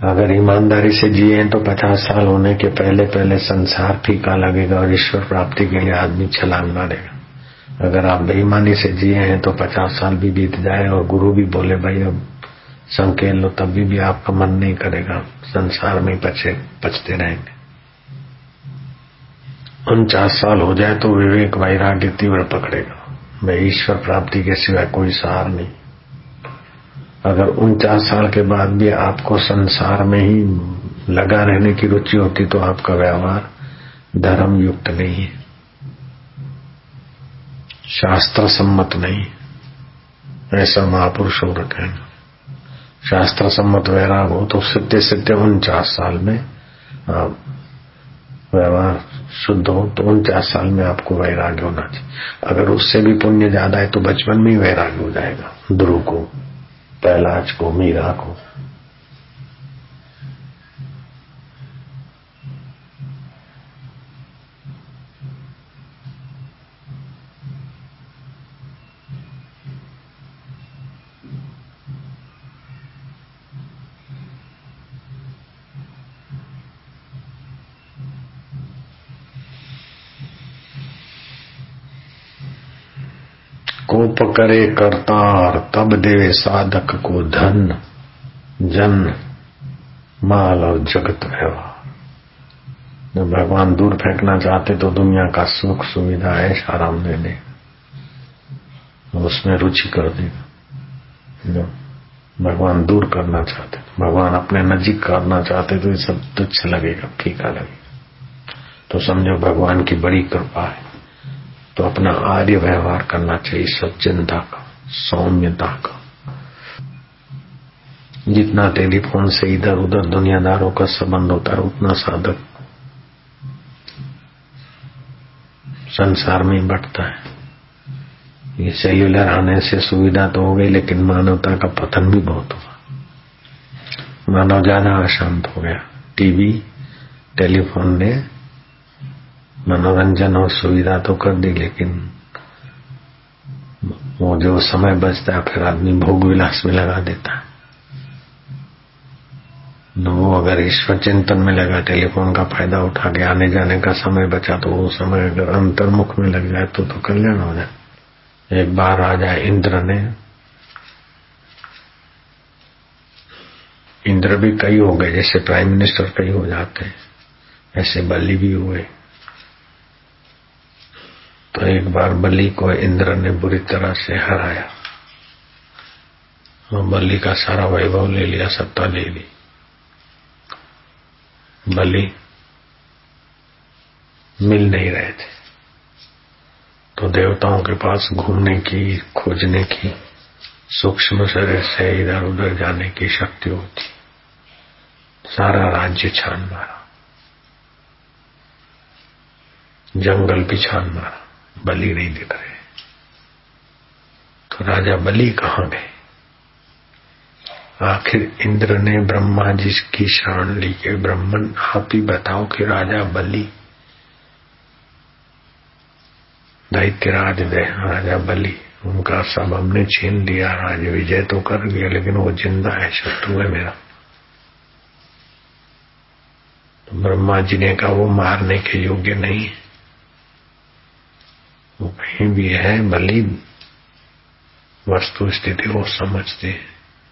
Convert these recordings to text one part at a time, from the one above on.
अगर ईमानदारी से जिए तो 50 साल होने के पहले पहले संसार फीका लगेगा और ईश्वर प्राप्ति के लिए आदमी छलांग मारेगा। अगर आप बेईमानी से जिए हैं तो 50 साल भी बीत जाए और गुरु भी बोले भाई अब संकेल लो, तभी भी आपका मन नहीं करेगा, संसार में पचते रहेंगे। 49 साल हो जाए तो विवेक वैराग्य तीव्र पकड़ेगा, मैं ईश्वर प्राप्ति के सिवाय कोई सहार नहीं। अगर 49 साल के बाद भी आपको संसार में ही लगा रहने की रुचि होती तो आपका व्यवहार धर्म युक्त नहीं है, शास्त्र सम्मत नहीं। ऐसा महापुरुषों का कहना। शास्त्र सम्मत वैराग हो तो सिद्धे 49 साल में आप व्यवहार शुद्ध हो तो 49 साल में आपको वैराग्य होना चाहिए। अगर उससे भी पुण्य ज्यादा है तो बचपन में ही वैराग्य हो जाएगा। ध्रुव को, पहलाज को, मीरा को। कोप करे करतार तब देवे साधक को धन जन माल और जगत व्यवहार। जब भगवान दूर फेंकना चाहते तो दुनिया का सुख सुविधा ऐश आराम दे दे, उसमें रुचि कर देगा। जब भगवान दूर करना चाहते, भगवान अपने नजीक करना चाहते तो ये सब तुच्छ लगेगा, फीका लगेगा। तो समझो भगवान की बड़ी कृपा है। तो अपना आर्य व्यवहार करना चाहिए, सज्जनता का, सौम्यता का। जितना टेलीफोन से इधर उधर दुनियादारों का संबंध होता है उतना साधक संसार में ही बढ़ता है। ये सेल्यूलर आने से सुविधा तो हो गई, लेकिन मानवता का पतन भी बहुत हुआ। मानव ज्यादा अशांत हो गया। टीवी टेलीफोन ने मनोरंजन और सुविधा तो कर दी, लेकिन वो जो समय बचता है फिर आदमी भोग विलास में लगा देता है। वो अगर ईश्वर चिंतन में लगा, टेलीफोन का फायदा उठा के आने जाने का समय बचा, तो वो समय अगर अंतर्मुख में लग जाए तो कल्याण हो जाए। एक बार राजा इंद्र ने, इंद्र भी कई हो गए, जैसे प्राइम मिनिस्टर कई हो जाते हैं, ऐसे बलि भी हुए। तो एक बार बलि को इंद्र ने बुरी तरह से हराया और बलि का सारा वैभव ले लिया, सत्ता ले ली। बलि मिल नहीं रहे थे तो देवताओं के पास घूमने की, खोजने की, सूक्ष्म शरीर से इधर उधर जाने की शक्ति होती। सारा राज्य छान मारा, जंगल भी छान मारा, बलि नहीं दिख रहे। तो राजा बलि कहाँ गए? आखिर इंद्र ने ब्रह्मा जी की शरण ली के ब्रह्मन आप ही बताओ कि राजा बलि, दैत्य राज राजा बलि, उनका सब हमने छीन लिया, राज विजय तो कर लिया, लेकिन वो जिंदा है, शत्रु है मेरा। तो ब्रह्मा जी ने कहा वो मारने के योग्य नहीं, वो कहीं भी है बलि, वस्तु स्थिति वो समझते हैं,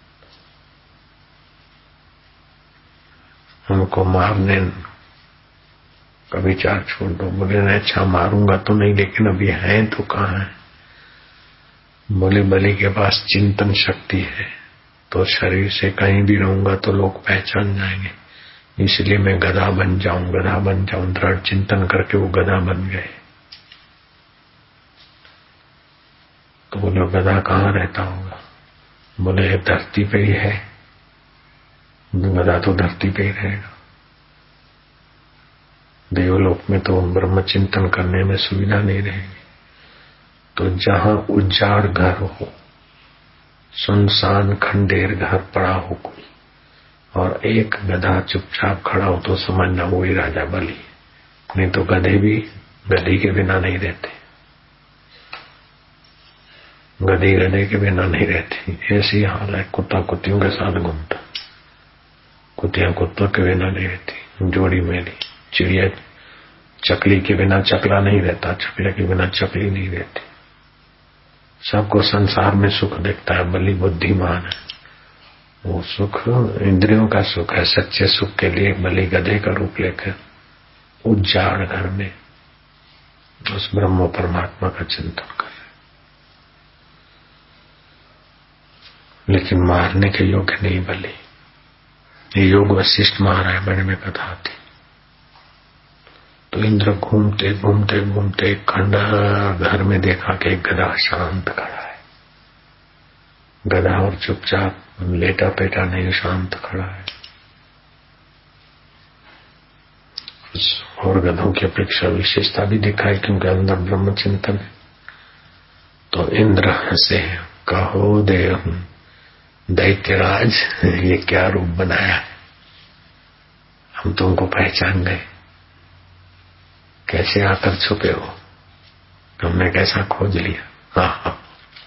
हमको मारने का विचार छोड़ दो। बोले नहीं, अच्छा मारूंगा तो नहीं, लेकिन अभी है तो कहाँ है? बोले बलि के पास चिंतन शक्ति है, तो शरीर से कहीं भी रहूंगा तो लोग पहचान जाएंगे, इसलिए मैं गधा बन जाऊं, गधा बन जाऊं। दृढ़ चिंतन करके वो गधा बन गए। तो बोले गधा कहाँ रहता होगा? बोले धरती पे ही है। गधा तो धरती पे ही रहेगा, देवलोक में तो ब्रह्म चिंतन करने में सुविधा नहीं रहेगी। तो जहां उजाड़ घर हो, सुनसान खंडेर घर पड़ा हो कोई, और एक गधा चुपचाप खड़ा हो, तो समझना वही राजा बलि। नहीं तो गधे भी गधी के बिना नहीं रहते, गधी गधे के बिना नहीं रहती। ऐसी हाल है, कुत्ता कुत्तियों के साथ घूमता, कुतिया कुत्तों के बिना नहीं रहती, जोड़ी मेली। चिड़िया चकली के बिना चकला नहीं रहता, चकले के बिना चकली नहीं रहती। सबको संसार में सुख दिखता है। बलि बुद्धिमान है, वो सुख इंद्रियों का सुख है। सच्चे सुख के लिए बलि गधे का रूप लेकर उजाड़ घर में उस ब्रह्म परमात्मा का चिंतन कर, लेकिन मारने के योग्य नहीं बलि। ये योग वशिष्ठ महारायण में कथा आती। तो इंद्र घूमते घूमते घूमते एक खंड घर में देखा कि एक गधा शांत खड़ा है। गधा और चुपचाप लेटा पेटा नहीं, शांत खड़ा है। और गधों की अपेक्षा विशेषता भी दिखाई क्योंकि अंदर ब्रह्म चिंतन है। तो इंद्र हंसे, कहो देव दैत्यराज, ये क्या रूप बनाया है, हम तुमको पहचान गए, कैसे आकर छुपे हो, हमने कैसा खोज लिया। हाँ,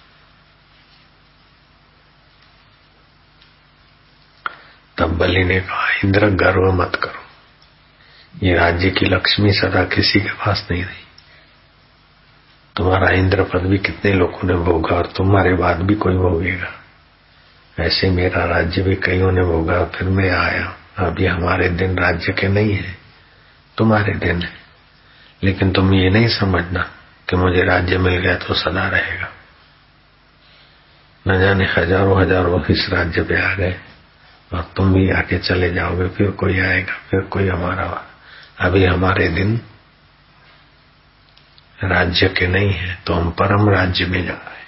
तब बलि ने कहा, इंद्र गर्व मत करो, ये राज्य की लक्ष्मी सदा किसी के पास नहीं रही। तुम्हारा इंद्र पद भी कितने लोगों ने भोगा और तुम्हारे बाद भी कोई भोगेगा। ऐसे मेरा राज्य भी कईयों ने भोगा, फिर मैं आया। अभी हमारे दिन राज्य के नहीं है, तुम्हारे दिन है। लेकिन तुम ये नहीं समझना कि मुझे राज्य मिल गया तो सदा रहेगा। न जाने हजारों हजारों इस राज्य पे आ गए और तुम भी आके चले जाओगे, फिर कोई आएगा, फिर कोई हमारा। अभी हमारे दिन राज्य के नहीं है, तो हम परम राज्य में जा रहे हैं।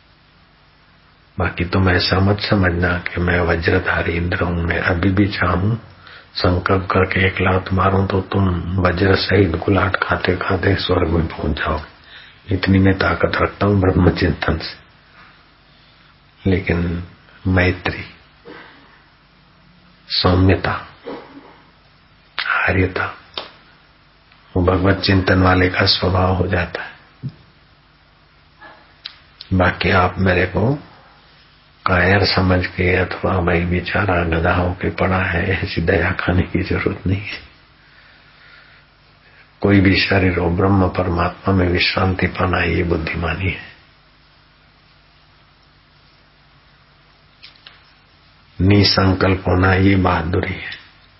बाकी तुम ऐसा मत समझना कि मैं वज्रधारी इंद्र हूं। मैं अभी भी चाहूं संकल्प करके एक लात मारूं तो तुम वज्र सहित गुलाट खाते खाते स्वर्ग में पहुंच जाओगे। इतनी मैं ताकत रखता हूं ब्रह्म चिंतन से। लेकिन मैत्री, सौम्यता, आर्यता, वो भगवत चिंतन वाले का स्वभाव हो जाता है। बाकी आप मेरे को कायर समझ के अथवा भाई बेचारा गधा होके पड़ा है, ऐसी दया खाने की जरूरत नहीं है। कोई भी शरीर हो, ब्रह्म परमात्मा में विश्रांति पाना ये बुद्धिमानी है। निसंकल्प होना ये बहादुरी है।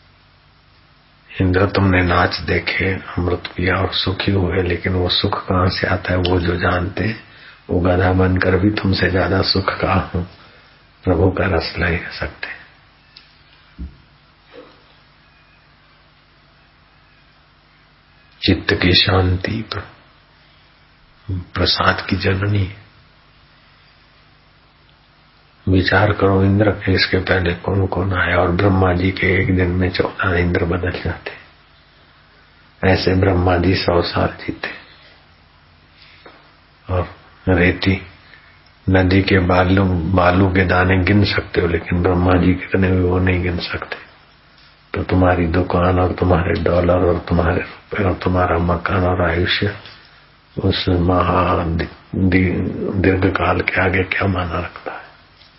इंद्र तुमने नाच देखे, अमृत पिया और सुखी हुए, लेकिन वो सुख कहां से आता है वो जो जानते, वो गधा बनकर भी तुमसे ज्यादा सुख का प्रभु का रस ले सकते। चित्त की शांति प्रसाद की जननी। विचार करो, इंद्र के इसके पहले कौन कौन आया, और ब्रह्मा जी के एक दिन में 14 इंद्र बदल जाते। ऐसे ब्रह्मा जी 100 साल जीते। और रेती नदी के बालू के दाने गिन सकते हो, लेकिन ब्रह्मा जी कितने भी वो नहीं गिन सकते। तो तुम्हारी दुकान और तुम्हारे डॉलर और तुम्हारे रुपए और तुम्हारा मकान और आयुष्य उस महा दीर्घ काल के आगे क्या माना रखता है।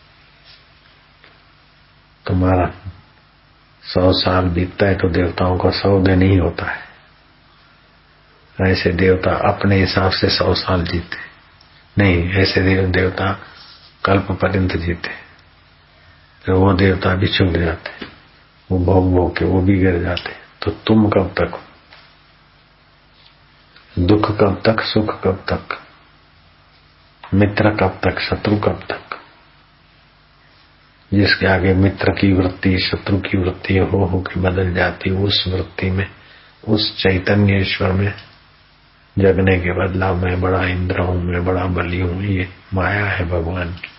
तुम्हारा 100 साल बीतता है तो देवताओं का 100 दिन ही होता है। ऐसे देवता अपने हिसाब से 100 साल जीते नहीं, ऐसे देवता कल्प पर्यंत जीते। फिर वो देवता भी चुक जाते, वो भोग के वो भी गिर जाते। तो तुम कब तक, दुख कब तक, सुख कब तक, मित्र कब तक, शत्रु कब तक। जिसके आगे मित्र की वृत्ति शत्रु की वृत्ति हो के बदल जाती, उस वृत्ति में, उस चैतन्य ईश्वर में जगने के बदलाव में बड़ा इंद्र हूं, मैं बड़ा बलि हूं, ये माया है भगवान की।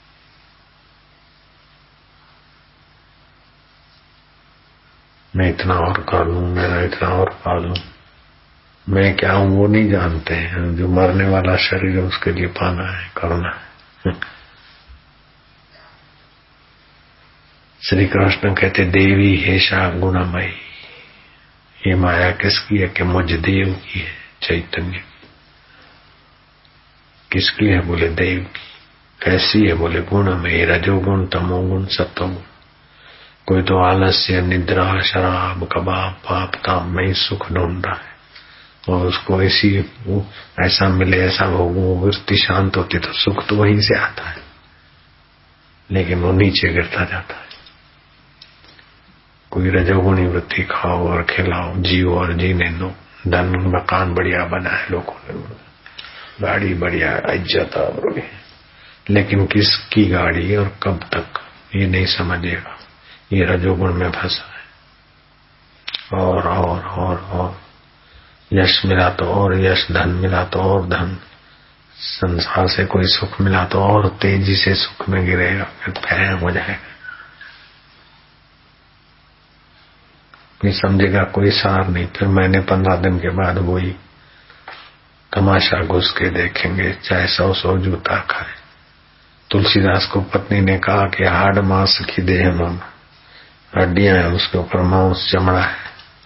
मैं इतना और कर लूं, मेरा इतना और पा लूं, मैं क्या हूं वो नहीं जानते हैं। जो मरने वाला शरीर है उसके लिए पाना है, करना है। श्री कृष्ण कहते देवी हेषा गुणमयी। ये माया किसकी है कि मुझ देव की है, चैतन्य। किसकी है बोले देव की। कैसी है बोले गुणमयी, रजोगुण तमोगुण सत्वगुण। कोई तो आलस्य, निद्रा, शराब, कबाब, पाप, काम में ही सुख ढूंढ रहा है, और उसको ऐसा मिले, ऐसा भोगो, वृत्ति शांत होती तो सुख तो वहीं से आता है, लेकिन वो नीचे गिरता जाता है। कोई रजोगुणी वृत्ति खाओ और खिलाओ, जियो और जीने दो, धन मकान बढ़िया बनाए लोगों ने, गाड़ी बढ़िया, इज्जत और, लेकिन किसकी गाड़ी और कब तक ये नहीं समझेगा, ये रजोगुण में फंसा है। और यश मिला तो और यश, धन मिला तो और धन, संसार से कोई सुख मिला तो और तेजी से सुख में गिरेगा, फिर फैम हो जाएगा, फिर समझेगा कोई सार नहीं। फिर महीने 15 दिन के बाद वही तमाशा घुस के देखेंगे, चाहे 100 जूता खाए। तुलसीदास को पत्नी ने कहा कि हाड़ मांस की देह में हड्डियां हैं, उसके ऊपर मांस चमड़ा है,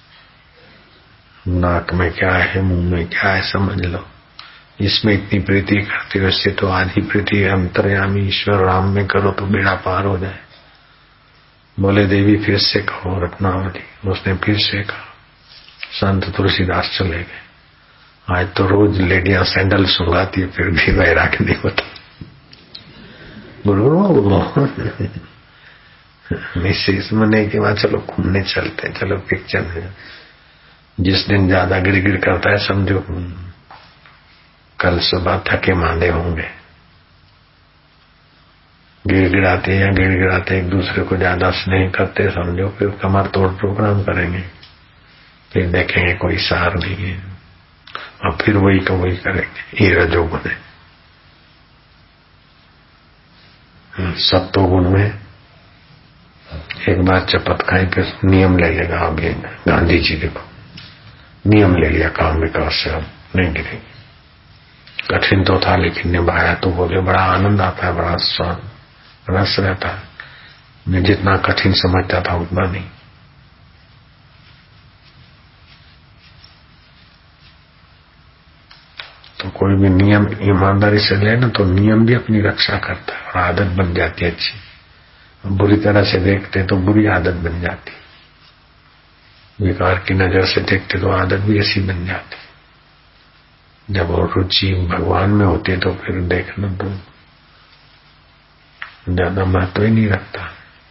नाक में क्या है, मुंह में क्या है, समझ लो। इसमें इतनी प्रीति करते हो, इससे तो आधी प्रीति अंतर्यामी ईश्वर राम में करो तो बेड़ा पार हो जाए। बोले देवी फिर से कहो रत्नावली, उसने फिर से कहा। संत तुलसीदास चले गए। आज तो रोज लेडियां सैंडल सुंघाती है, फिर भी वैराग नहीं होता। मिसेस मने के बाद चलो घूमने चलते हैं, चलो पिक्चर में। जिस दिन ज्यादा गिड़गिड़ करता है समझो कल सुबह थके मांदे होंगे। गिड़गिड़ाते या गिड़गिड़ाते एक दूसरे को ज्यादा स्नेह करते समझो फिर कमर तोड़ प्रोग्राम करेंगे, फिर देखेंगे कोई सार नहीं है, और फिर वही का वही करेंगे। ये रजोगुण है। सत्वगुण में एक बार चपत खाई, फिर नियम ले लेगा। अब ये गांधी जी देखो नियम ले लिया, काम विकास से अब नहीं गिरेगी। कठिन तो था लेकिन निभाया, तो बोले बड़ा आनंद आता है, बड़ा स्वाद रस रहता है। मैं जितना कठिन समझता था उतना नहीं। तो कोई भी नियम ईमानदारी से ले ना तो नियम भी अपनी रक्षा करता है और आदत बन जाती है अच्छी। बुरी तरह से देखते तो बुरी आदत बन जाती, विकार की नजर से देखते तो आदत भी ऐसी बन जाती। जब वो रुचि भगवान में होती है तो फिर देखना तो ज्यादा महत्व ही नहीं रखता।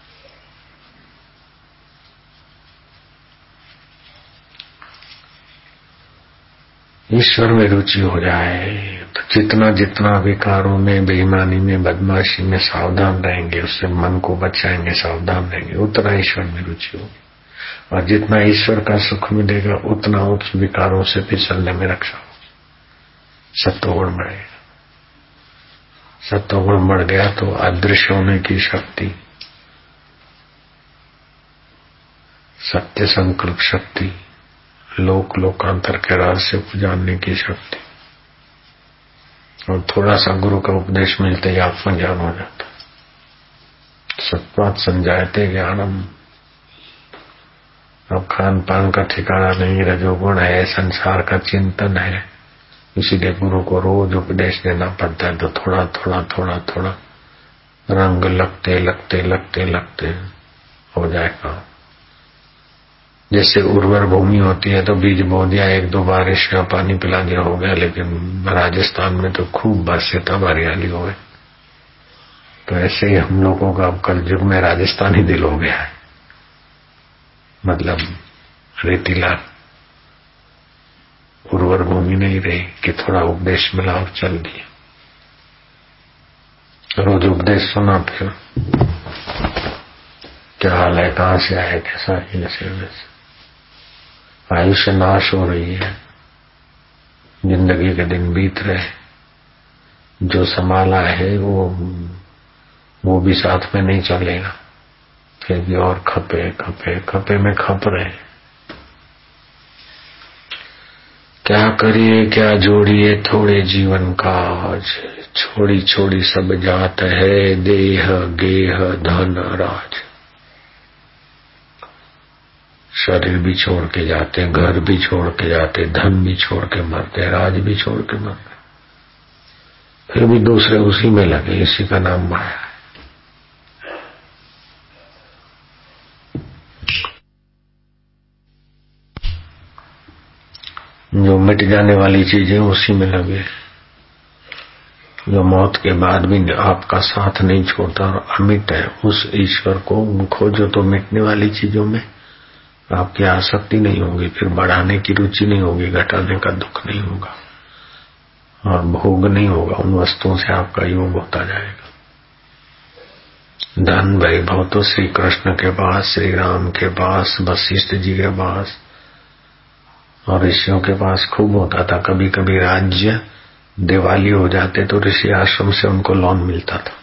ईश्वर में रुचि हो जाए तो जितना जितना विकारों में, बेईमानी में, बदमाशी में सावधान रहेंगे, उससे मन को बचाएंगे, सावधान रहेंगे, उतना ईश्वर में रुचि होगी। और जितना ईश्वर का सुख मिलेगा उतना उस विकारों से फिसलने में रक्षा होगी। सत्वगुण बढ़ेगा। सत्वगुण बढ़ गया तो अदृश्य होने की शक्ति, सत्य संकल्प शक्ति, लोक लोकांतर के रहस्य को जानने की शक्ति, और थोड़ा सा गुरु का उपदेश मिलते ही आत्मज्ञान हो जाता। सत्वात् संजायते ज्ञानम। अब खान पान का ठिकाना नहीं, रजोगुण है, संसार का चिंतन है, इसीलिए गुरु को रोज उपदेश देना पड़ता है। तो थोड़ा थोड़ा थोड़ा थोड़ा रंग लगते लगते लगते लगते हो जाएगा। जैसे उर्वर भूमि होती है तो बीज बो दिया, 1-2 बारिश का पानी पिला दिया, हो गया। लेकिन राजस्थान में तो खूब बरसे तब हरियाली हो गई। तो ऐसे ही हम लोगों का अब कल युग में राजस्थानी दिल हो गया है, मतलब रेतीला उर्वर भूमि नहीं रही कि थोड़ा उपदेश मिला और चल दिया। रोज उपदेश सुना, फिर क्या हाल है, कहां से आए, कैसा है, जैसे वैसे। आयुष्य नाश हो रही है, जिंदगी के दिन बीत रहे, जो संभाला है वो भी साथ में नहीं चलेगा, फिर भी और खपे खपे खपे में खप रहे। क्या करिए क्या जोड़िए थोड़े जीवन का, आज छोड़ी छोड़ी सब जात है, देह गेह धन राज। शरीर भी छोड़ के जाते, घर भी छोड़ के जाते, धन भी छोड़ के मरते, राज भी छोड़ के मरते, फिर भी दूसरे उसी में लगे। इसी का नाम माया है। मिट जाने वाली चीजें उसी में लगे, जो मौत के बाद भी आपका साथ नहीं छोड़ता और अमिट है, उस ईश्वर को खोजो तो मिटने वाली चीजों में आपकी आसक्ति नहीं होगी, फिर बढ़ाने की रुचि नहीं होगी, घटाने का दुख नहीं होगा और भोग नहीं होगा। उन वस्तुओं से आपका योग होता जाएगा। धन वैभव तो श्री कृष्ण के पास, श्री राम के पास, वशिष्ठ जी के पास और ऋषियों के पास खूब होता था। कभी कभी राज्य दिवाली हो जाते तो ऋषि आश्रम से उनको लोन मिलता था।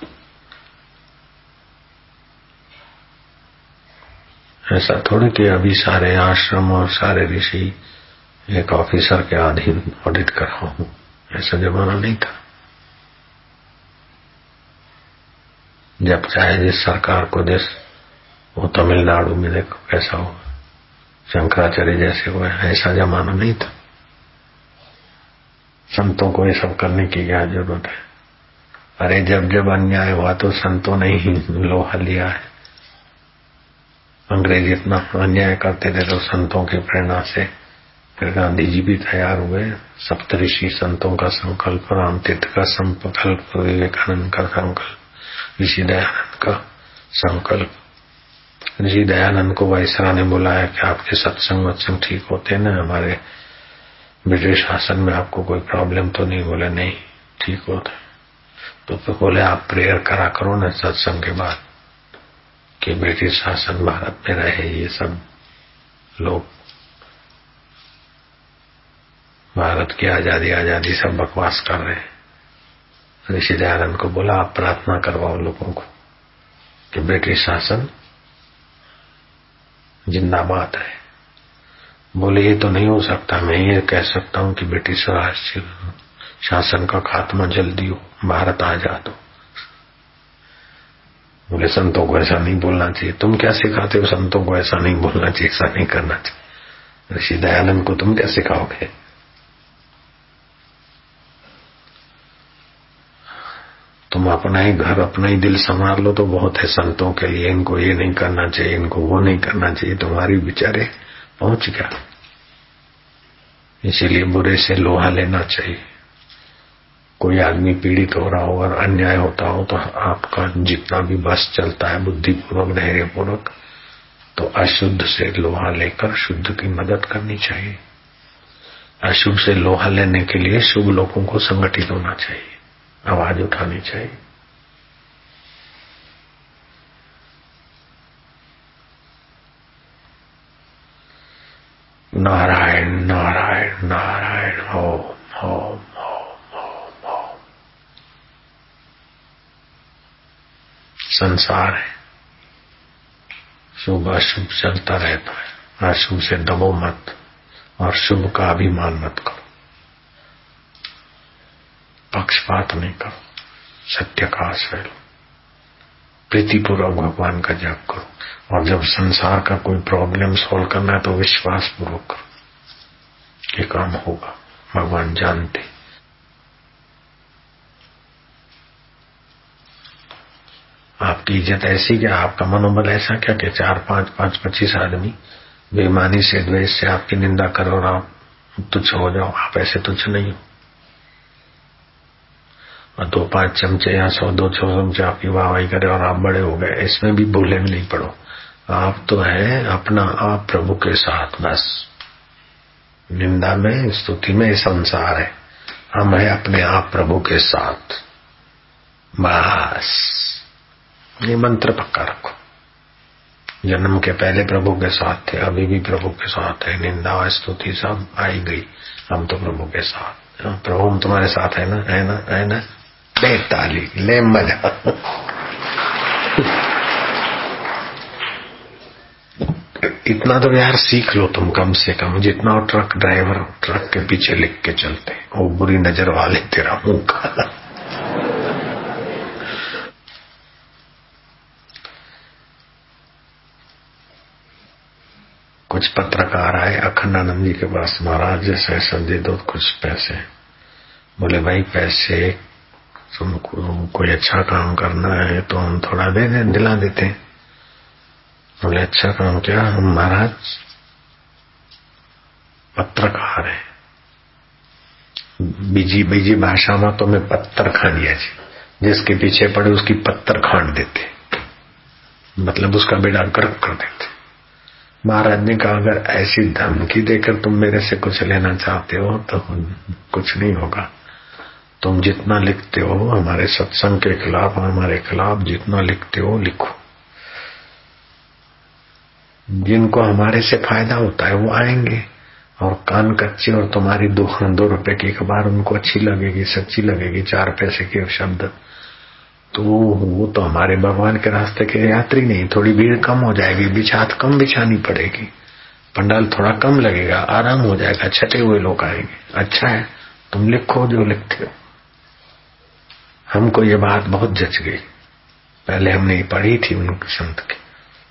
ऐसा थोड़ी कि अभी सारे आश्रम और सारे ऋषि एक ऑफिसर के अधीन ऑडिट कर रहा हूं, ऐसा जमाना नहीं था। जब चाहे जिस सरकार को देश, वो तमिलनाडु में देखो कैसा हुआ, शंकराचार्य जैसे हुए, ऐसा जमाना नहीं था। संतों को ये सब करने की क्या जरूरत है? अरे जब जब अन्याय हुआ तो संतों ने ही लोहा लिया है। अंग्रेज इतना अन्याय करते थे तो संतों की प्रेरणा से फिर गांधी जी भी तैयार हुए। सप्तऋषि संतों का संकल्प, रामतीर्थ का संकल्प, विवेकानंद का संकल्प, ऋषि दयानंद का संकल्प। ऋषि दयानंद को वायसराय ने बुलाया कि आपके सत्संग वत्संग ठीक होते ना, हमारे ब्रिटिश शासन में आपको कोई प्रॉब्लम तो नहीं? बोले नहीं, ठीक होता। तो बोले आप प्रेयर करा करो ना सत्संग के बाद कि ब्रिटिश शासन भारत में रहे, ये सब लोग भारत की आजादी आजादी सब बकवास कर रहे हैं। ऋषि दयानंद को बोला आप प्रार्थना करवाओ लोगों को कि ब्रिटिश शासन जिंदाबाद है। बोले ये तो नहीं हो सकता, मैं ये कह सकता हूं कि ब्रिटिश शासन का खात्मा जल्दी हो, भारत आजाद हो। बोले संतों को ऐसा नहीं बोलना चाहिए। तुम क्या सिखाते हो संतों को ऐसा नहीं बोलना चाहिए, ऐसा नहीं करना चाहिए? ऋषि दयानंद को तुम क्या सिखाओगे? तुम अपना ही घर, अपना ही दिल संभाल लो तो बहुत है संतों के लिए। इनको ये नहीं करना चाहिए, इनको वो नहीं करना चाहिए, तुम्हारी बेचारे पहुंच गया। इसीलिए बुरे से लोहा लेना चाहिए। कोई आदमी पीड़ित हो रहा हो और अन्याय होता हो तो आपका जितना भी बस चलता है बुद्धिपूर्वक, धैर्यपूर्वक, तो अशुद्ध से लोहा लेकर शुद्ध की मदद करनी चाहिए। अशुभ से लोहा लेने के लिए शुभ लोगों को संगठित होना चाहिए, आवाज उठानी चाहिए। नारायण नारायण नारायण, ओम ओम ओम ओम ओम। संसार है, शुभ अशुभ चलता रहता है। अशुभ से दबो मत और शुभ का अभिमान मत करो, पक्षपात नहीं करो, सत्य का आश्रय लो, प्रीतिपूर्वक भगवान का जाप करो। और जब संसार का कोई प्रॉब्लम सॉल्व करना है तो विश्वास पूर्वक करो कि काम होगा, भगवान जानते। आपकी इज्जत ऐसी क्या, आपका मनोबल ऐसा क्या कि 4, 5, 25 आदमी बेईमानी से, द्वेष से आपकी निंदा करो और आप तुच्छ हो जाओ? आप ऐसे तुच्छ नहीं हो। और 2-5 चमचे या 100-200 चमचे आपकी वाहवाही करे और आप बड़े हो गए, इसमें भी भूले में नहीं पड़ो। आप तो है अपना आप प्रभु के साथ, बस। निंदा में, स्तुति में संसार है, हम है अपने आप प्रभु के साथ, बस। ये मंत्र पक्का रखो। जन्म के पहले प्रभु के साथ थे, अभी भी प्रभु के साथ है। निंदा और स्तुति सब आई गई, हम तो प्रभु के साथ। प्रभु हम तुम्हारे साथ है ना, है ना, है ना? दे ताली, ले मजा। इतना तो यार सीख लो तुम कम से कम, जितना ट्रक ड्राइवर ट्रक के पीछे लिख के चलते, वो बुरी नजर वाले तेरा मुंह काला। कुछ पत्रकार आए अखंडानंद जी के पास, महाराज जैसे ऐसा दे दो कुछ पैसे। बोले भाई पैसे तुमको कोई अच्छा काम करना है तो हम थोड़ा दे दें, दिला देते हैं। बोले अच्छा काम क्या? हम महाराज पत्रकार है, બીજી ભાષામાં તો મેં પત્તર ખાંડિયા છે, जिसके पीछे पड़े उसकी पत्थर खांड देते, मतलब उसका बेड़ा गर्क कर देते। महाराज ने कहा अगर ऐसी धमकी देकर तुम मेरे से कुछ लेना चाहते हो तो कुछ नहीं होगा। तुम जितना लिखते हो हमारे सत्संग के खिलाफ, हमारे खिलाफ जितना लिखते हो लिखो, जिनको हमारे से फायदा होता है वो आएंगे, और कान कच्चे और तुम्हारी 2 रुपए की अखबार उनको अच्छी लगेगी, सच्ची लगेगी, 4 पैसे के शब्द, तो वो तो हमारे भगवान के रास्ते के यात्री नहीं। थोड़ी भीड़ कम हो जाएगी, बिछात कम बिछानी पड़ेगी, पंडाल थोड़ा कम लगेगा, आराम हो जाएगा, छटे हुए लोग आएंगे। अच्छा है तुम लिखो जो लिखते हो। हमको ये बात बहुत जच गई, पहले हमने ये पढ़ी थी उनके संत की।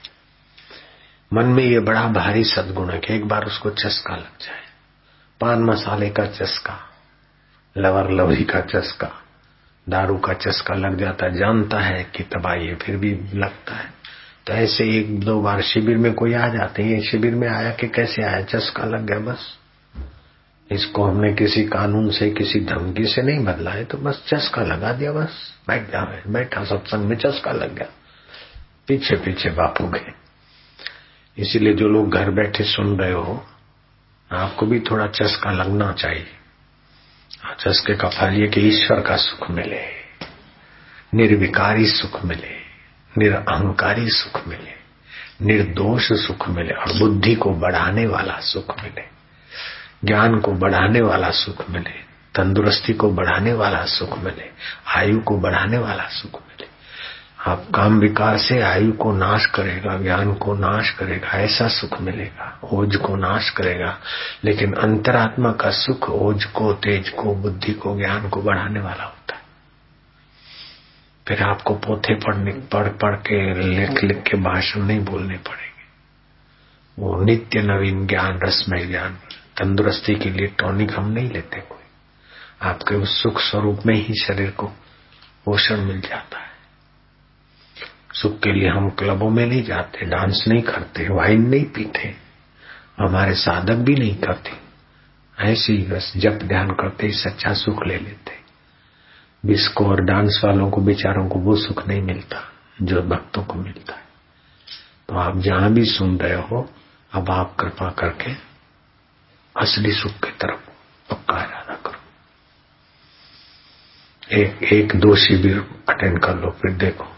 मन में ये बड़ा भारी सद्गुण है कि एक बार उसको चस्का लग जाए, पान मसाले का चस्का, लवर लवरी का चस्का, दारू का चस्का लग जाता है, जानता है कि तबाही है फिर भी लगता है। तो ऐसे 1-2 बार शिविर में कोई आ जाते हैं, शिविर में आया कि कैसे आया, चस्का लग गया बस। इसको हमने किसी कानून से, किसी धमकी से नहीं बदला है, तो बस चस्का लगा दिया, बस बैठ जा, बैठा सत्संग में चस्का लग गया, पीछे पीछे बापू गए। इसीलिए जो लोग घर बैठे सुन रहे हो, आपको भी थोड़ा चस्का लगना चाहिए। चस्के का फल ये कि ईश्वर का सुख मिले, निर्विकारी सुख मिले, निरअहंकारी सुख मिले, निर्दोष सुख मिले, और बुद्धि को बढ़ाने वाला सुख मिले, ज्ञान को बढ़ाने वाला सुख मिले, तंदुरुस्ती को बढ़ाने वाला सुख मिले, आयु को बढ़ाने वाला सुख मिले। आप काम विकार से आयु को नाश करेगा, ज्ञान को नाश करेगा, ऐसा सुख मिलेगा, ओज को नाश करेगा। लेकिन अंतरात्मा का सुख ओज को, तेज को, बुद्धि को, ज्ञान को बढ़ाने वाला होता है। फिर आपको पोथे पढ़ के लिख के भाषण नहीं बोलने पड़ेंगे। वो नित्य नवीन ज्ञान, रसमय ज्ञान, तंदुरुस्ती के लिए टॉनिक हम नहीं लेते कोई, आपके उस सुख स्वरूप में ही शरीर को पोषण मिल जाता है। सुख के लिए हम क्लबों में नहीं जाते, डांस नहीं करते, वाइन नहीं पीते, हमारे साधक भी नहीं करते, ऐसे ही बस जप ध्यान करते ही सच्चा सुख ले लेते। डिस्को और डांस वालों को बेचारों को वो सुख नहीं मिलता जो भक्तों को मिलता है। तो आप जहां भी सुन रहे हो, अब आप कृपा करके असली सुख की तरफ पक्का इरादा करो। एक 2 शिविर अटेंड कर लो, फिर देखो।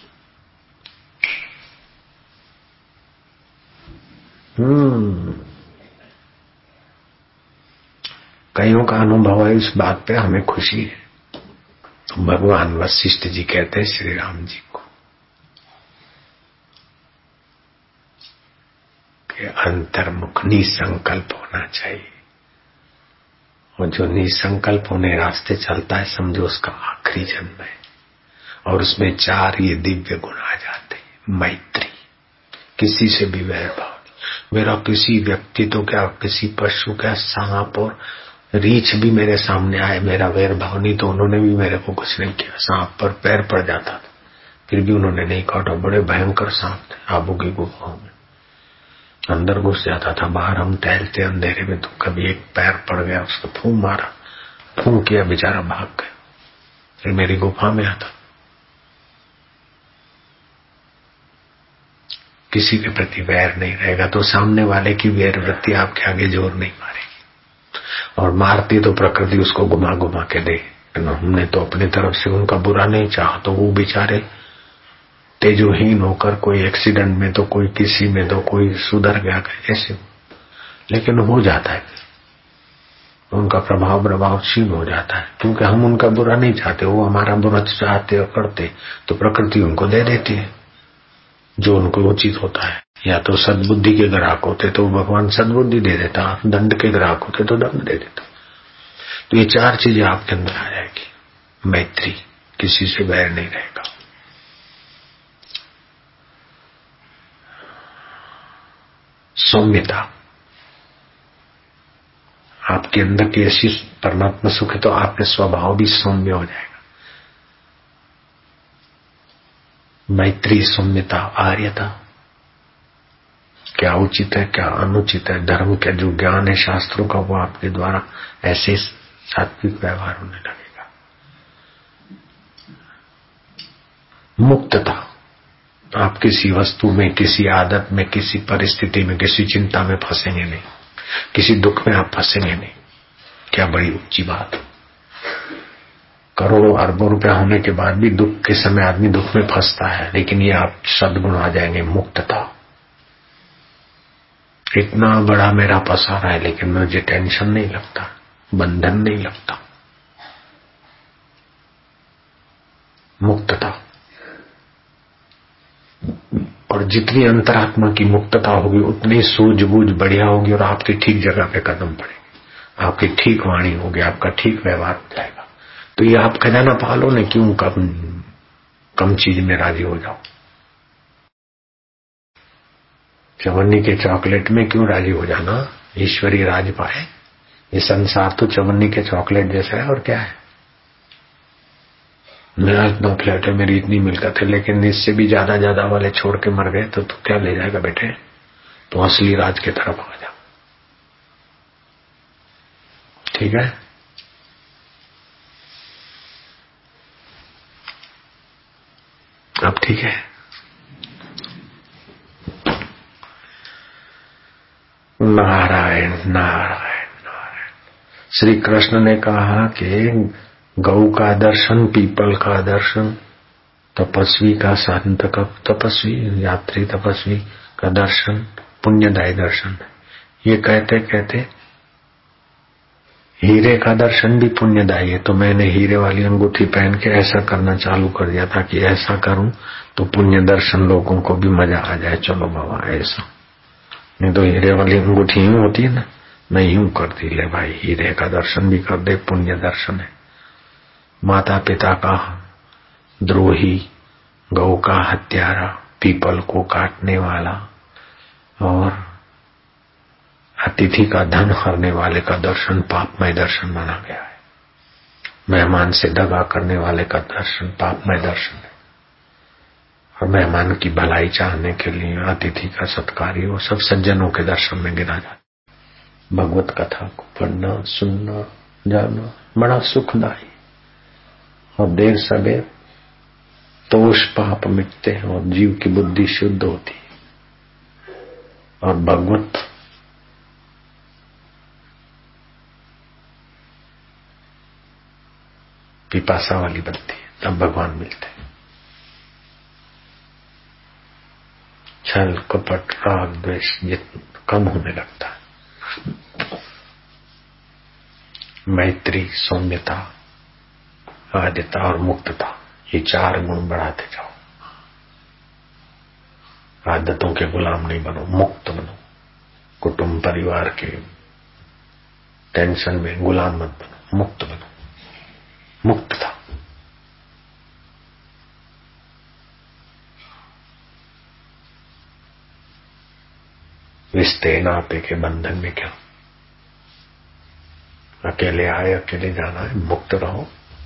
कईयों का अनुभव है इस बात पे, हमें खुशी है। तो भगवान वशिष्ठ जी कहते हैं श्री राम जी को कि अंतर्मुख निसंकल्प होना चाहिए, और जो निसंकल्प होने रास्ते चलता है समझो उसका आखिरी जन्म है। और उसमें 4 ये दिव्य गुण आ जाते हैं। मैत्री, किसी से भी वैर भाव, मेरा किसी व्यक्ति तो क्या, किसी पशु क्या, सांप और रीछ भी मेरे सामने आए, मेरा वैर भाव नहीं, तो उन्होंने भी मेरे को कुछ नहीं किया। सांप पर पैर पड़ जाता था फिर भी उन्होंने नहीं काटा, बड़े भयंकर सांप थे, आबू की गुफाओं में अंदर घुस जाता था। बाहर हम टहलते अंधेरे में, तो कभी एक पैर पड़ गया, उसको फूं मारा, फूं किया, बेचारा भाग गया, फिर मेरी गुफा में आता। किसी के प्रति वैर नहीं रहेगा तो सामने वाले की वैर वृत्ति आपके आगे जोर नहीं मारेगी, और मारती तो प्रकृति उसको घुमा घुमा के दे। हमने तो अपनी तरफ से उनका बुरा नहीं चाहा, तो वो बेचारे तेजोहीन होकर कोई एक्सीडेंट में, तो कोई किसी में, तो कोई सुधर गया ऐसे, लेकिन हो जाता है, उनका प्रभाव क्षीण हो जाता है, क्योंकि हम उनका बुरा नहीं चाहते, वो हमारा बुरा चाहते और करते, तो प्रकृति उनको दे देती है जो उनको उचित होता है। या तो सद्बुद्धि के ग्राहक होते तो भगवान सद्बुद्धि दे देता, दंड के ग्राहक होते तो दंड दे देता। तो ये 4 चीजें आपके अंदर आ जाएगी। मैत्री, किसी से वैर नहीं रहेगा। सौम्यता, आपके अंदर की ऐसी परमात्मा सुख है तो आपके स्वभाव भी सौम्य हो जाएगा। मैत्री, सौम्यता, आर्यता, क्या उचित है क्या अनुचित है, धर्म का जो ज्ञान है शास्त्रों का, वो आपके द्वारा ऐसे सात्विक व्यवहार होने लगेगा। मुक्तता, आप किसी वस्तु में, किसी आदत में, किसी परिस्थिति में, किसी चिंता में फंसेंगे नहीं, किसी दुख में आप फंसेंगे नहीं। क्या बड़ी ऊंची बात। करोड़ों अरबों रुपया होने के बाद भी दुख के समय आदमी दुख में फंसता है, लेकिन ये आप सद्गुण आ जाएंगे। मुक्तता, इतना बड़ा मेरा पसारा है लेकिन मुझे टेंशन नहीं लगता, बंधन नहीं लगता। मुक्तता। और जितनी अंतरात्मा की मुक्तता होगी उतनी सूझबूझ बढ़िया होगी और आपकी ठीक जगह पे कदम पड़ेगी, आपकी ठीक वाणी होगी, आपका ठीक व्यवहार हो जाएगा। तो ये आप खजाना पालो ने, क्यों कम चीज में राजी हो जाओ। चवन्नी के चॉकलेट में क्यों राजी हो जाना, ईश्वरीय राज पाए। ये संसार तो चवन्नी के चॉकलेट जैसा है और क्या है। मेरा इतना फ्लैट है, मेरी इतनी मिलकत है, लेकिन इससे भी ज्यादा वाले छोड़ के मर गए तो तू क्या ले जाएगा बेटे। तो असली राज की तरफ आ जा। ठीक है। अब ठीक है। नारायण नारायण नारायण। श्री कृष्ण ने कहा कि गौ का दर्शन, पीपल का दर्शन, तपस्वी का संत का तपस्वी, यात्री तपस्वी का दर्शन पुण्यदायी दर्शन। ये कहते कहते हीरे का दर्शन भी पुण्यदायी है। तो मैंने हीरे वाली अंगूठी पहन के ऐसा करना चालू कर दिया था कि ऐसा करूं तो पुण्य दर्शन लोगों को भी मजा आ जाए। चलो बाबा ऐसा, नहीं तो हीरे वाली अंगूठी यूं होती है ना, मैं यूं कर दी, ले भाई हीरे का दर्शन भी कर दे, पुण्य दर्शन है। माता पिता का द्रोही, गौ का हत्यारा, पीपल को काटने वाला और अतिथि का धन हरने वाले का दर्शन पापमय दर्शन माना गया है। मेहमान से दगा करने वाले का दर्शन पापमय दर्शन है। और मेहमान की भलाई चाहने के लिए अतिथि का सत्कार, वो सब सज्जनों के दर्शन में गिना जाता। भगवत कथा को पढ़ना, सुनना, जानना बड़ा सुखदायी। और देर सबेर तोष पाप मिटते हैं और जीव की बुद्धि शुद्ध होती है और भगवत पिपासा वाली बनती है, तब भगवान मिलते हैं। छल कपट राग द्वेष कम होने लगता है। मैत्री, सौम्यता, आद्यता और मुक्तता, ये 4 गुण बढ़ाते जाओ। आदतों के गुलाम नहीं बनो, मुक्त बनो। कुटुंब परिवार के टेंशन में गुलाम मत बनो, मुक्त बनो। मुक्तता। रिश्ते नाते के बंधन में क्या, अकेले आए अकेले जाना है, मुक्त रहो।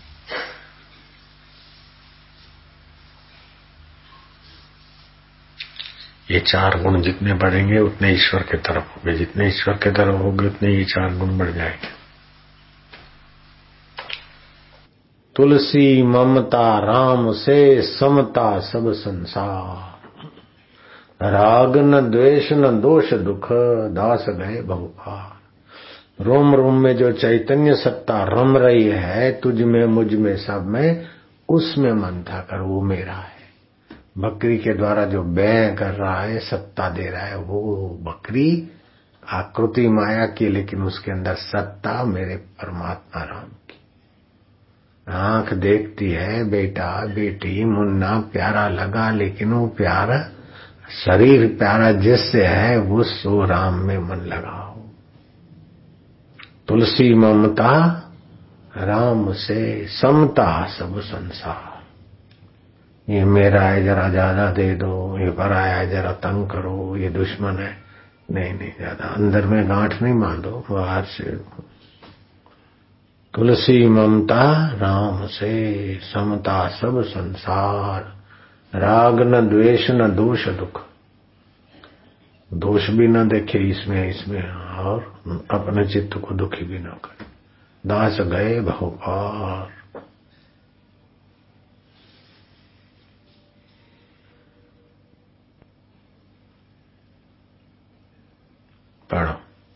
ये 4 गुण जितने बढ़ेंगे उतने ईश्वर की तरफ होंगे, जितने ईश्वर की तरफ होंगे उतने ये 4 गुण बढ़ जाएंगे। तुलसी ममता राम से समता सब संसार, राग न द्वेष न दोष दुख, दास गए बहुपार। रोम रोम में जो चैतन्य सत्ता रम रही है, तुझ में मुझ में सब में, उसमें मन था कर वो मेरा है। बकरी के द्वारा जो बै कर रहा है, सत्ता दे रहा है, वो बकरी आकृति माया की, लेकिन उसके अंदर सत्ता मेरे परमात्मा राम की। आंख देखती है बेटा बेटी मुन्ना प्यारा लगा, लेकिन वो प्यारा शरीर प्यारा जिससे है वो सो राम में मन लगाओ। तुलसी ममता राम से समता सब संसार। ये मेरा है जरा ज्यादा दे दो, ये पराया है जरा तंग करो, ये दुश्मन है, नहीं नहीं ज्यादा अंदर में गांठ नहीं बांधो, बाहर से। तुलसी ममता राम से समता सब संसार, राग न द्वेष न दोष दुख। दोष भी न देखे इसमें और अपने चित्त को दुखी भी न करे। दास गए भव पार। पढ़ो।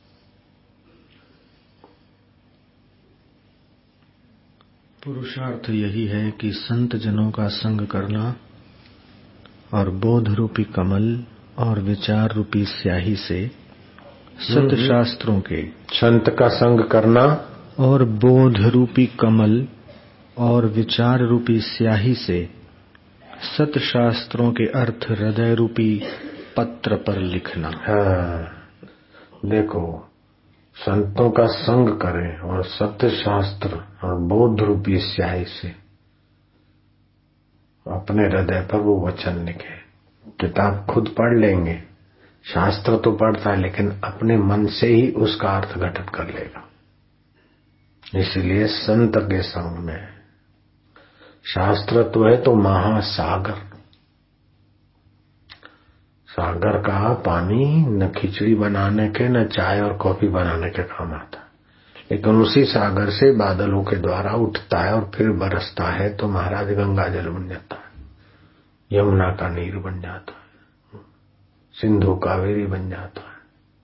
पुरुषार्थ यही है कि संत जनों का संग करना और बोध रूपी कमल और विचार रूपी स्याही से सत शास्त्रों के, संत का संग करना और बोध रूपी कमल और विचार रूपी स्याही से सत शास्त्रों के अर्थ हृदय रूपी पत्र पर लिखना। हाँ, देखो, संतों का संग करें और सत्य शास्त्र और बोध रूपी स्याही से अपने हृदय पर वो वचन लिखे। किताब खुद पढ़ लेंगे, शास्त्र तो पढ़ता है, लेकिन अपने मन से ही उसका अर्थ घटित कर लेगा। इसलिए संत के संग में, शास्त्र तो है तो महासागर, सागर का पानी न खिचड़ी बनाने के न चाय और कॉफी बनाने के काम आता है, लेकिन उसी सागर से बादलों के द्वारा उठता है और फिर बरसता है तो महाराज गंगा जल बन जाता है, यमुना का नीर बन जाता है, सिंधु कावेरी बन जाता है,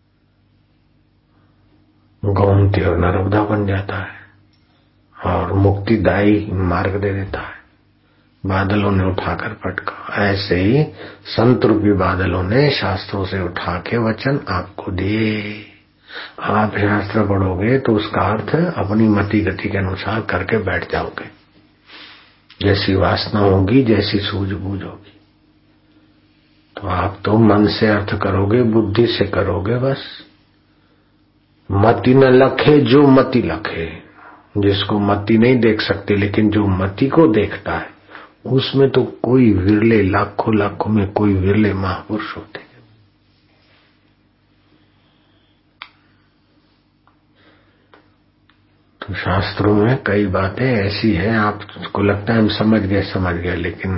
गोमती और नर्मदा बन जाता है और मुक्तिदायी मार्ग दे देता है। बादलों ने उठाकर पटका, ऐसे ही संत रूपी बादलों ने शास्त्रों से उठा के वचन आपको दिए। आप शास्त्र पढ़ोगे तो उसका अर्थ अपनी मति गति के अनुसार करके बैठ जाओगे। जैसी वासना होगी, जैसी सूझबूझ होगी, तो आप तो मन से अर्थ करोगे, बुद्धि से करोगे। बस मति न लखे जो मति लखे, जिसको मति नहीं देख सकती, लेकिन जो मति को देखता है उसमें तो कोई विरले, लाखों लाखों में कोई विरले महापुरुष होते। तो शास्त्रों में कई बातें ऐसी हैं, आपको लगता है हम समझ गए, लेकिन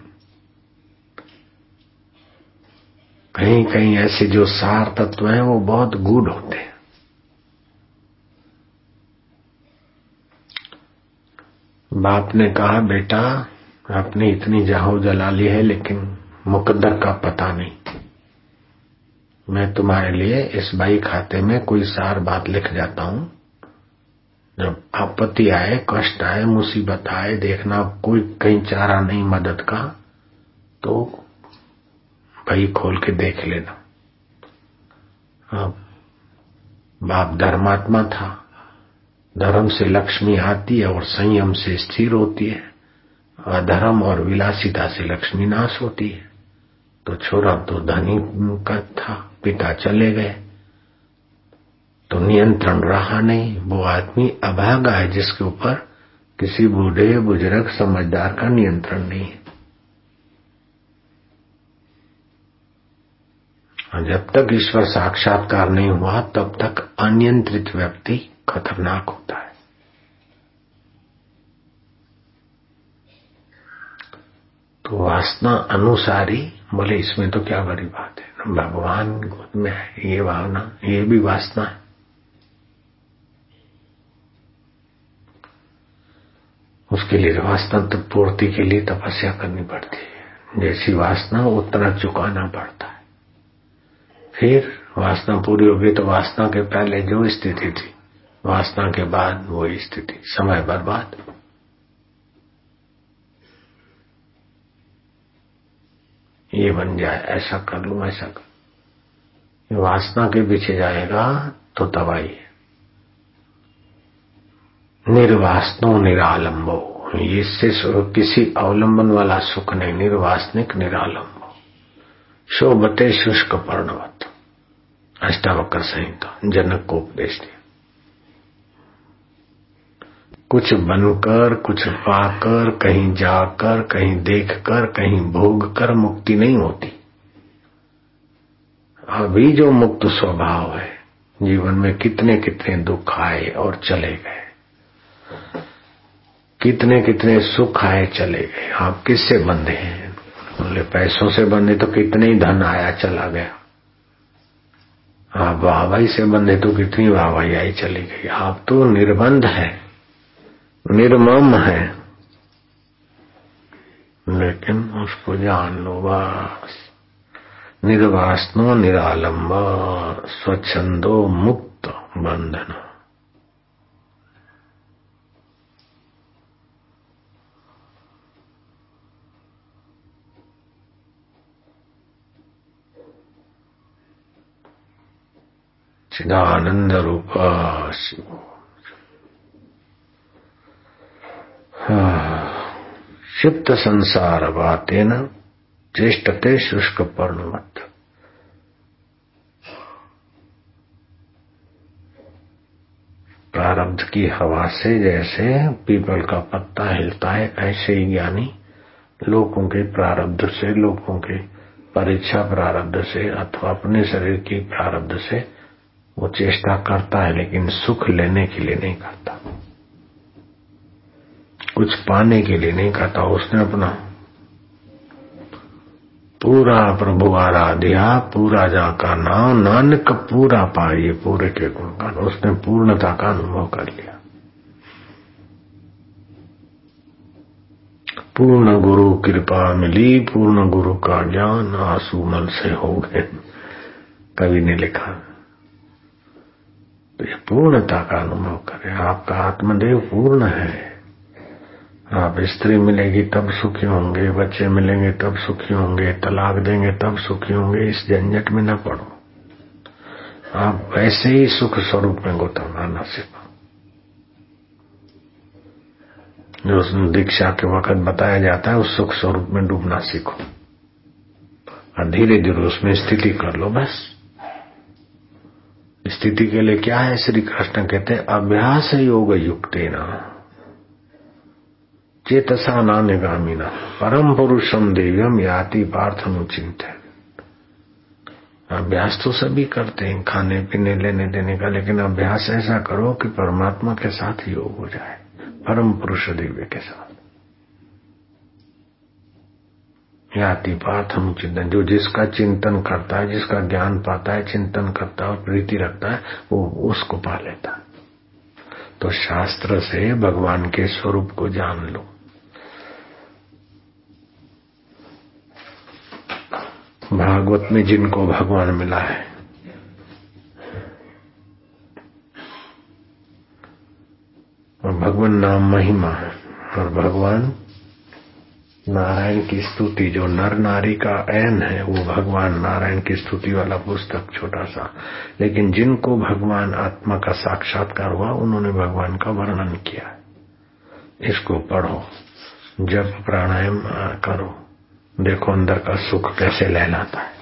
कहीं कहीं ऐसे जो सार तत्व हैं वो बहुत गूढ़ होते हैं। बाप ने कहा, बेटा आपने इतनी जाहो जलाली है, लेकिन मुकद्दर का पता नहीं। मैं तुम्हारे लिए इस बाई खाते में कोई सार बात लिख जाता हूं। जब आपत्ति आए, कष्ट आए, मुसीबत आए, देखना कोई कहीं चारा नहीं मदद का, तो भाई खोल के देख लेना। अब बाप धर्मात्मा था, धर्म से लक्ष्मी आती है और संयम से स्थिर होती है, अधर्म और विलासिता से लक्ष्मी नाश होती है। तो छोरा तो धनी का था, पिता चले गए तो नियंत्रण रहा नहीं। वो आदमी अभागा है जिसके ऊपर किसी बूढ़े बुजुर्ग समझदार का नियंत्रण नहीं है। और जब तक ईश्वर साक्षात्कार नहीं हुआ तब तक अनियंत्रित व्यक्ति खतरनाक होता है। तो वासना अनुसारी, बोले इसमें तो क्या बड़ी बात है, भगवान गोद में है, ये भावना, ये भी वासना है। उसके लिए वासना तो पूर्ति के लिए तपस्या करनी पड़ती है। जैसी वासना उतना चुकाना पड़ता है। फिर वासना पूरी होगी तो वासना के पहले जो स्थिति थी, वासना के बाद वही स्थिति, समय बर्बाद। ये बन जाए, ऐसा कर लूं, ऐसा कर, वासना के पीछे जाएगा तो तबाही है। निर्वासनो निरालंबो, इससे किसी अवलंबन वाला सुख नहीं। निर्वासनिक निरालंबो शोभते शुष्क पर्णवत, अष्टावक्र संहिता जनक को उपदेश दिया। कुछ बनकर, कुछ पाकर, कहीं जाकर, कहीं देखकर, कहीं भोगकर मुक्ति नहीं होती। अभी जो मुक्त स्वभाव है, जीवन में कितने कितने दुख आए और चले गए, कितने कितने सुख आए चले गए। आप किससे बंधे हैं? बोले पैसों से बंधे तो कितने ही धन आया चला गया। आप वाहवाही से बंधे तो कितनी वाहवाही आई चली गई। आप तो निर्बंध है, निर्मम है, लेकिन उसको जान लो बस। निर्वासनो निरालंब स्वच्छंदो मुक्त बंधन। चिदानंद रूप शिव। क्षिप्त संसार वातेन चेष्टते शुष्क पर्णवत्। प्रारब्ध की हवा से जैसे पीपल का पत्ता हिलता है, ऐसे ही ज्ञानी लोगों के प्रारब्ध से, लोगों के परीक्षा प्रारब्ध से अथवा अपने शरीर की प्रारब्ध से वो चेष्टा करता है, लेकिन सुख लेने के लिए नहीं करता, कुछ पाने के लिए नहीं करता। उसने अपना पूरा प्रभु आराध्या, पूरा जाका नाम, नानक पूरा पाइए पूरे के गुण का, उसने पूर्णता का अनुभव कर लिया। पूर्ण गुरु कृपा मिली, पूर्ण गुरु का ज्ञान आंसू मल से हो गए, कवि ने लिखा। तो ये पूर्णता का अनुभव करें। आपका आत्मदेव पूर्ण है। आप स्त्री मिलेगी तब सुखी होंगे, बच्चे मिलेंगे तब सुखी होंगे, तलाक देंगे तब सुखी होंगे, इस झंझट में न पड़ो। आप वैसे ही सुख स्वरूप में गोता मारना सीखो जो दीक्षा के वक्त बताया जाता है, उस सुख स्वरूप में डूबना सीखो और धीरे धीरे उसमें स्थिति कर लो। बस स्थिति के लिए क्या है, श्री कृष्ण कहते हैं अभ्यास योग युक्तेन चेतसा नान्यगामिना परम पुरुषम दिव्यम याति पार्थमुचिंत। अभ्यास तो सभी करते हैं, खाने पीने लेने देने का, लेकिन अभ्यास ऐसा करो कि परमात्मा के साथ योग हो जाए, परम पुरुष दिव्य के साथ। याति पार्थमुचिंत, जो जिसका चिंतन करता है, जिसका ज्ञान पाता है, चिंतन करता है और प्रीति रखता है, वो उसको पा लेता है। तो शास्त्र से भगवान के स्वरूप को जान लो। भागवत में जिनको भगवान मिला है, और भगवान नाम महिमा है, और भगवान नारायण की स्तुति, जो नर नारी का ऐन है, वो भगवान नारायण की स्तुति वाला पुस्तक छोटा सा, लेकिन जिनको भगवान आत्मा का साक्षात्कार हुआ, उन्होंने भगवान का वर्णन किया। इसको पढ़ो, जब प्राणायाम करो, देखो अंदर का सुख कैसे लहलाता है,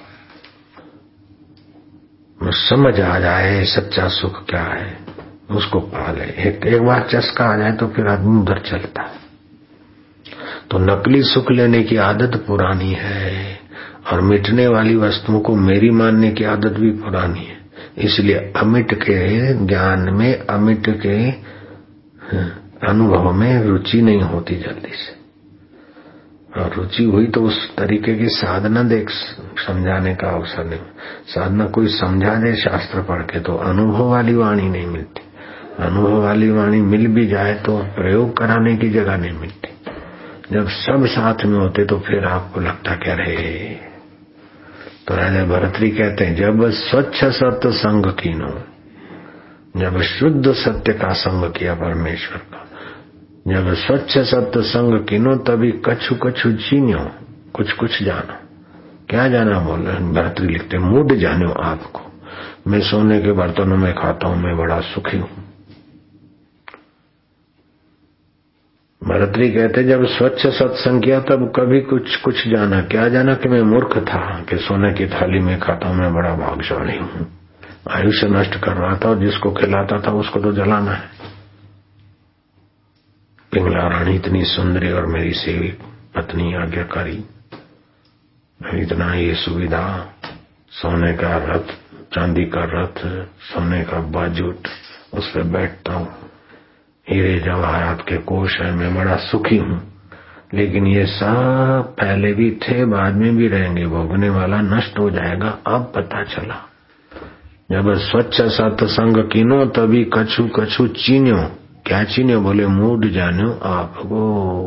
समझ आ जाए सच्चा सुख क्या है, उसको पा ले। एक बार चस्का आ जाए तो फिर आदमी उधर चलता है। तो नकली सुख लेने की आदत पुरानी है, और मिटने वाली वस्तुओं को मेरी मानने की आदत भी पुरानी है। इसलिए अमिट के ज्ञान में, अमिट के अनुभव में रुचि नहीं होती जल्दी से, और रुचि हुई तो उस तरीके की साधना देख समझाने का अवसर नहीं। साधना कोई समझा दे शास्त्र पढ़ के, तो अनुभव वाली वाणी नहीं मिलती। अनुभव वाली वाणी मिल भी जाए तो प्रयोग कराने की जगह नहीं मिलती। जब सब साथ में होते तो फिर आपको लगता क्या रहे। तो राजा भरतरी कहते हैं, जब स्वच्छ सत्य संग कीनो, जब शुद्ध सत्य का संग किया परमेश्वर का, जब स्वच्छ सत्य संग कीनो, तभी कछु कछु जीन्यो, कुछ कुछ जानो। क्या जाना बोल रहे भरतरी लिखते, मूड जानो आपको। मैं सोने के बर्तनों में खाता हूं, मैं बड़ा सुखी हूं। भरतरी कहते, जब स्वच्छ सत्संग किया तब कभी कुछ कुछ जाना। क्या जाना कि मैं मूर्ख था कि सोने की थाली में खाता हूं, मैं बड़ा भाग्यशाली हूं। आयुष्य नष्ट कर रहा था, और जिसको खिलाता था उसको तो जलाना है। पिंगला रानी इतनी सुंदरी और मेरी सेविक पत्नी आज्ञाकारी, इतना ये सुविधा, सोने का रथ, चांदी का रथ, सोने का बाजूट, उस पर बैठता हूं, हीरे जवाहरात के कोष है, मैं बड़ा सुखी हूं। लेकिन ये सब पहले भी थे, बाद में भी रहेंगे, भोगने वाला नष्ट हो जाएगा। अब पता चला जब स्वच्छ सत्संग कीनो तभी कछु कछु चीन्यो। क्या चीन्यो? बोले मूड जान्यो आपको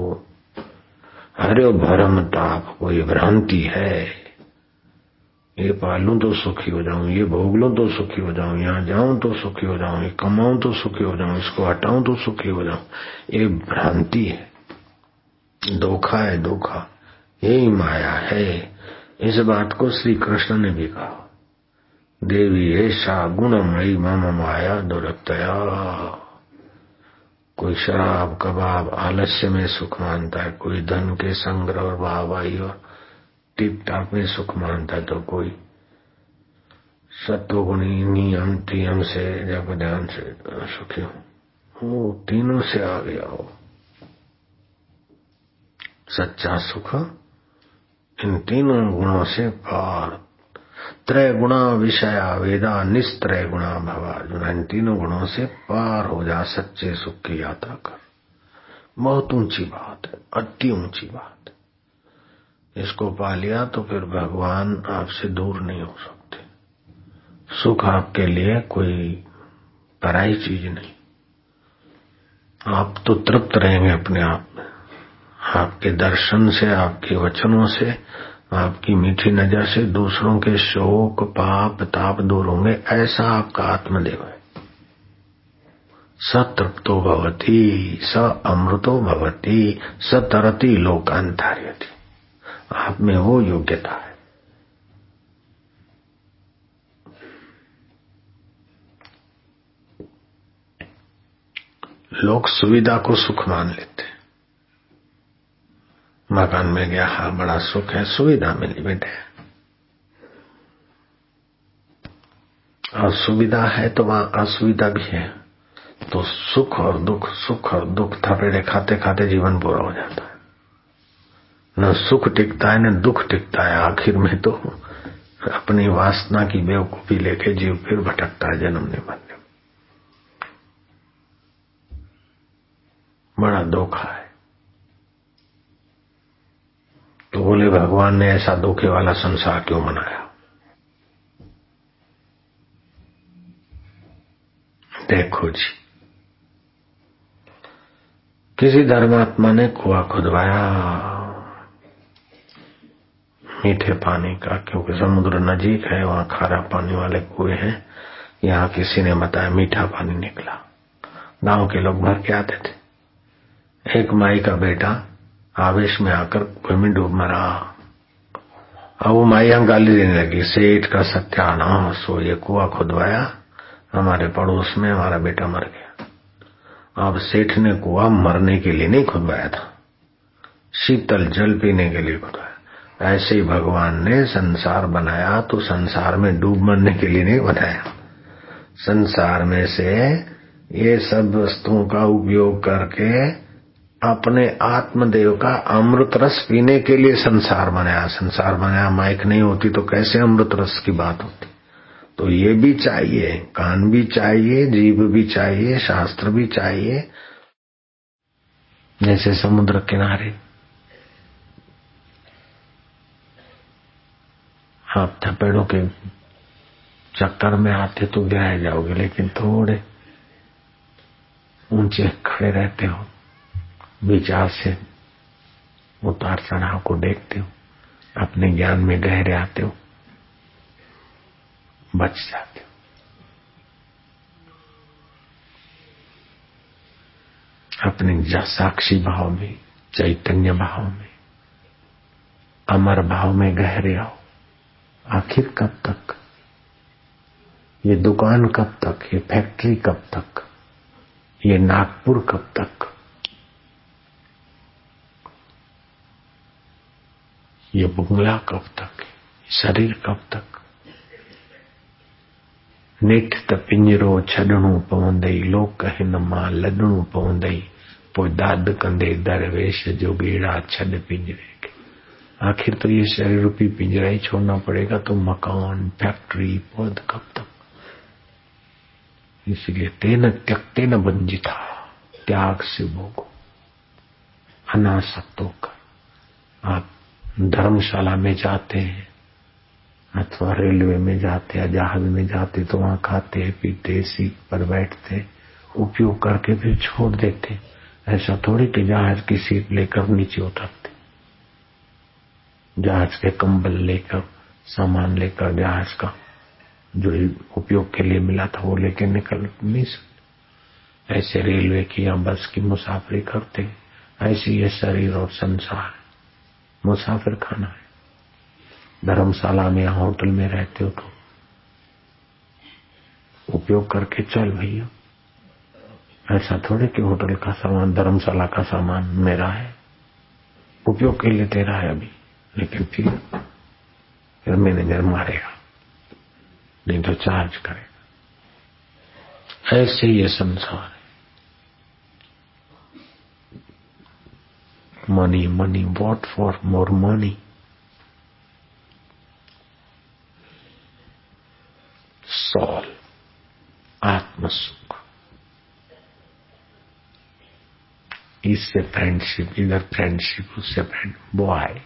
हरे भरम ताप को, ये भ्रांति है। ये पालूं तो सुखी हो जाऊं, ये भोग लूं तो सुखी हो जाऊं, यहाँ जाऊं तो सुखी हो जाऊं, ये कमाऊं तो सुखी हो जाऊं, इसको हटाऊं तो सुखी हो जाऊं। ये भ्रांति है, धोखा है, धोखा। यही माया है। इस बात को श्री कृष्ण ने भी कहा, देवी ऐसा गुणमयी मम माया दुरतया। कोई शराब कबाब आलस्य में सुख मानता है, कोई धन के संग्रह और वाहवाही और टिप टाप में सुख मानता है, तो कोई सत्वगुणी नियम तियम से जब ध्यान से सुखी हो। वो तीनों से आ गया हो सच्चा सुख, इन तीनों गुणों से पार। त्रय गुणा विषया वेदा निस्त्रय गुणा भवा। अर्जुन, इन तीनों गुणों से पार हो जा, सच्चे सुख की यात्रा कर। बहुत ऊंची बात है, अति ऊंची बात है। इसको पा लिया तो फिर भगवान आपसे दूर नहीं हो सकते। सुख आपके लिए कोई पराई चीज नहीं। आप तो तृप्त रहेंगे अपने आप में। आपके दर्शन से, आपके वचनों से, आपकी मीठी नजर से दूसरों के शोक पाप ताप दूर होंगे। ऐसा आपका आत्मदेव है। स तृप्तो भवति, स अमृतो भवति, स तरति लोकांतर्यति। आप में वो योग्यता है। लोग सुविधा को सुख मान लेते। मकान में गया, हाँ बड़ा सुख है, सुविधा मिली बेटे। और सुविधा है तो वहां असुविधा भी है, तो सुख और दुख थपेड़े खाते खाते जीवन पूरा हो जाता है। न सुख टिकता है न दुख टिकता है। आखिर में तो अपनी वासना की बेवकूफी लेके जीव फिर भटकता है जन्मने मरने। बड़ा धोखा है। तो बोले भगवान ने ऐसा धोखे वाला संसार क्यों बनाया? देखो जी, किसी धर्मात्मा ने कुआं खुदवाया मीठे पानी का, क्योंकि समुद्र नजीक है, वहां खारा पानी वाले कुएं हैं। यहाँ किसी ने बताया मीठा पानी निकला। गांव के लोग भर के आते थे। एक माई का बेटा आवेश में आकर कुएं में डूब मरा। अब वो माई हम गाली देने लगी, सेठ का सत्यानाश, वो ये कुआं खुदवाया हमारे पड़ोस में, हमारा बेटा मर गया। अब सेठ ने कुआं मरने के लिए नहीं खुदवाया था, शीतल जल पीने के लिए खुदवाया। ऐसे ही भगवान ने संसार बनाया तो संसार में डूब मरने के लिए नहीं बनाया। संसार में से ये सब वस्तुओं का उपयोग करके अपने आत्मदेव का अमृत रस पीने के लिए संसार बनाया। संसार बनाया, माइक नहीं होती तो कैसे अमृत रस की बात होती? तो ये भी चाहिए, कान भी चाहिए, जीभ भी चाहिए, शास्त्र भी चाहिए। जैसे समुद्र किनारे आप थपेड़ों के चक्कर में आते तो गिराए जाओगे, लेकिन थोड़े ऊंचे खड़े रहते हो, विचार से उतार चढ़ाव को देखते हो, अपने ज्ञान में गहरे आते हो, बच जाते हो। अपने साक्षी भाव में, चैतन्य भाव में, अमर भाव में गहरे आओ। आखिर कब तक? ये दुकान कब तक? ये फैक्ट्री कब तक? ये नागपुर कब तक? ये बुंगला कब तक? शरीर कब तक? नेठ त पिंजरो छडणो पवंदई, लोग कहे न मां लडणो पवंदई, पोइ दाद कंदे दरवेश जो गेड़ा छड पिंजरे के। आखिर तो ये शरीर रूपी पिंजरा ही छोड़ना पड़ेगा, तो मकान फैक्ट्री पद कब तक? इसलिए तेन त्यक्ते न बंजिता, त्याग से भोगो, अनासक्त होकर। आप धर्मशाला में जाते हैं, अथवा रेलवे में जाते या जहाज में जाते तो वहां खाते पीते, सीट पर बैठते, उपयोग करके फिर छोड़ देते। ऐसा थोड़ी कि जहाज की सीट लेकर नीचे उतरते, जहाज के कंबल लेकर, सामान लेकर, जहाज का जो उपयोग के लिए मिला था वो लेकर निकल नहीं सकते। ऐसे रेलवे की या बस की मुसाफरी करते। ऐसी ये शरीर और संसार मुसाफिर खाना है। धर्मशाला में या होटल में रहते हो तो उपयोग करके चल भैया। ऐसा थोड़े कि होटल का सामान, धर्मशाला का सामान मेरा है, उपयोग के लिए तेरा है अभी, लेकिन फिर मैनेजर मारेगा, नहीं तो चार्ज करेगा। ऐसे ये संसार है। Money money, what for more money. Soul, आत्म सुख, इससे फ्रेंडशिप, इधर फ्रेंडशिप, उससे friend. Boy,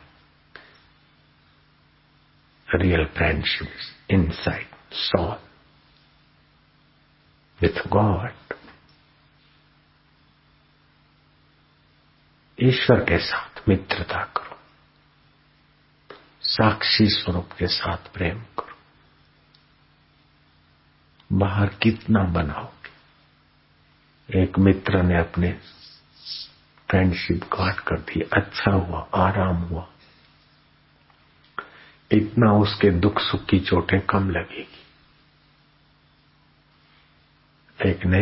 real friendship is inside soul with God. ईश्वर के साथ मित्रता करो, साक्षी स्वरूप के साथ प्रेम करो। बाहर कितना बनाओगे। एक मित्र ने अपने फ्रेंडशिप काट कर दी, अच्छा हुआ, आराम हुआ, इतना उसके दुख सुख की चोटें कम लगेगी। एक ने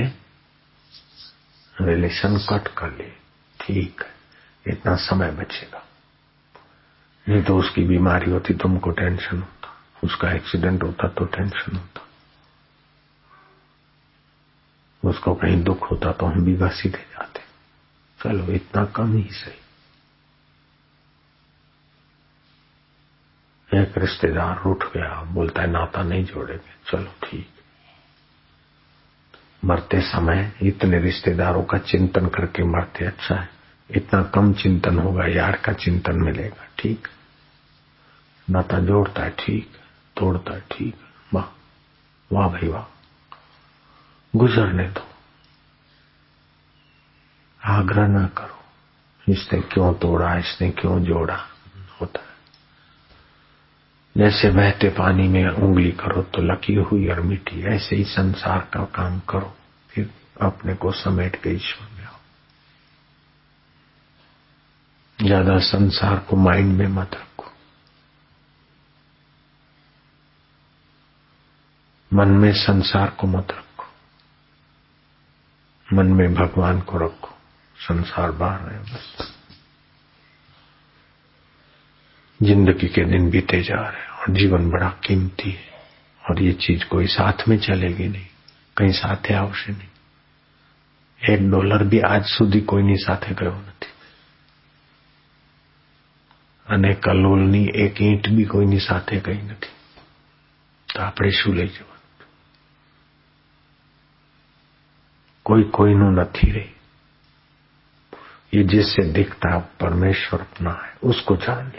रिलेशन कट कर ली, ठीक है, इतना समय बचेगा, नहीं तो उसकी बीमारी होती तुमको टेंशन होता, उसका एक्सीडेंट होता तो टेंशन होता, उसको कहीं दुख होता तो हम भी घसीटे जाते। चलो इतना कम ही सही। एक रिश्तेदार उठ गया, बोलता है नाता नहीं जोड़ेंगे, चलो ठीक। मरते समय इतने रिश्तेदारों का चिंतन करके मरते, अच्छा है, इतना कम चिंतन होगा, यार का चिंतन मिलेगा, ठीक। नाता जोड़ता है ठीक, तोड़ता है ठीक, वाह वाह भाई वाह, गुजरने दो, आग्रह ना करो, इसने क्यों तोड़ा, इसने क्यों जोड़ा, होता है। जैसे बहते पानी में उंगली करो तो लकी हुई और मिटी, ऐसे ही संसार का काम करो, फिर अपने को समेट के ईश्वर में आओ। ज्यादा संसार को माइंड में मत रखो, मन में संसार को मत रखो, मन में भगवान को रखो, संसार बाहर है बस। जिंदगी के दिन बीते जा रहे हैं और जीवन बड़ा कीमती है, और ये चीज कोई साथ में चलेगी नहीं, कहीं साथे आवश्य नहीं। $1 भी आज સુધી કોઈની સાથે ગયો નથી, અને કલોલની એક ઈંટ બી કોઈની સાથે ગઈ નથી, તો આપણે શું લઈ જવાનું? कोई कोईનું નથી रे। ये जिससे दिखता परमेश्वर अपना है, उसको जान ले।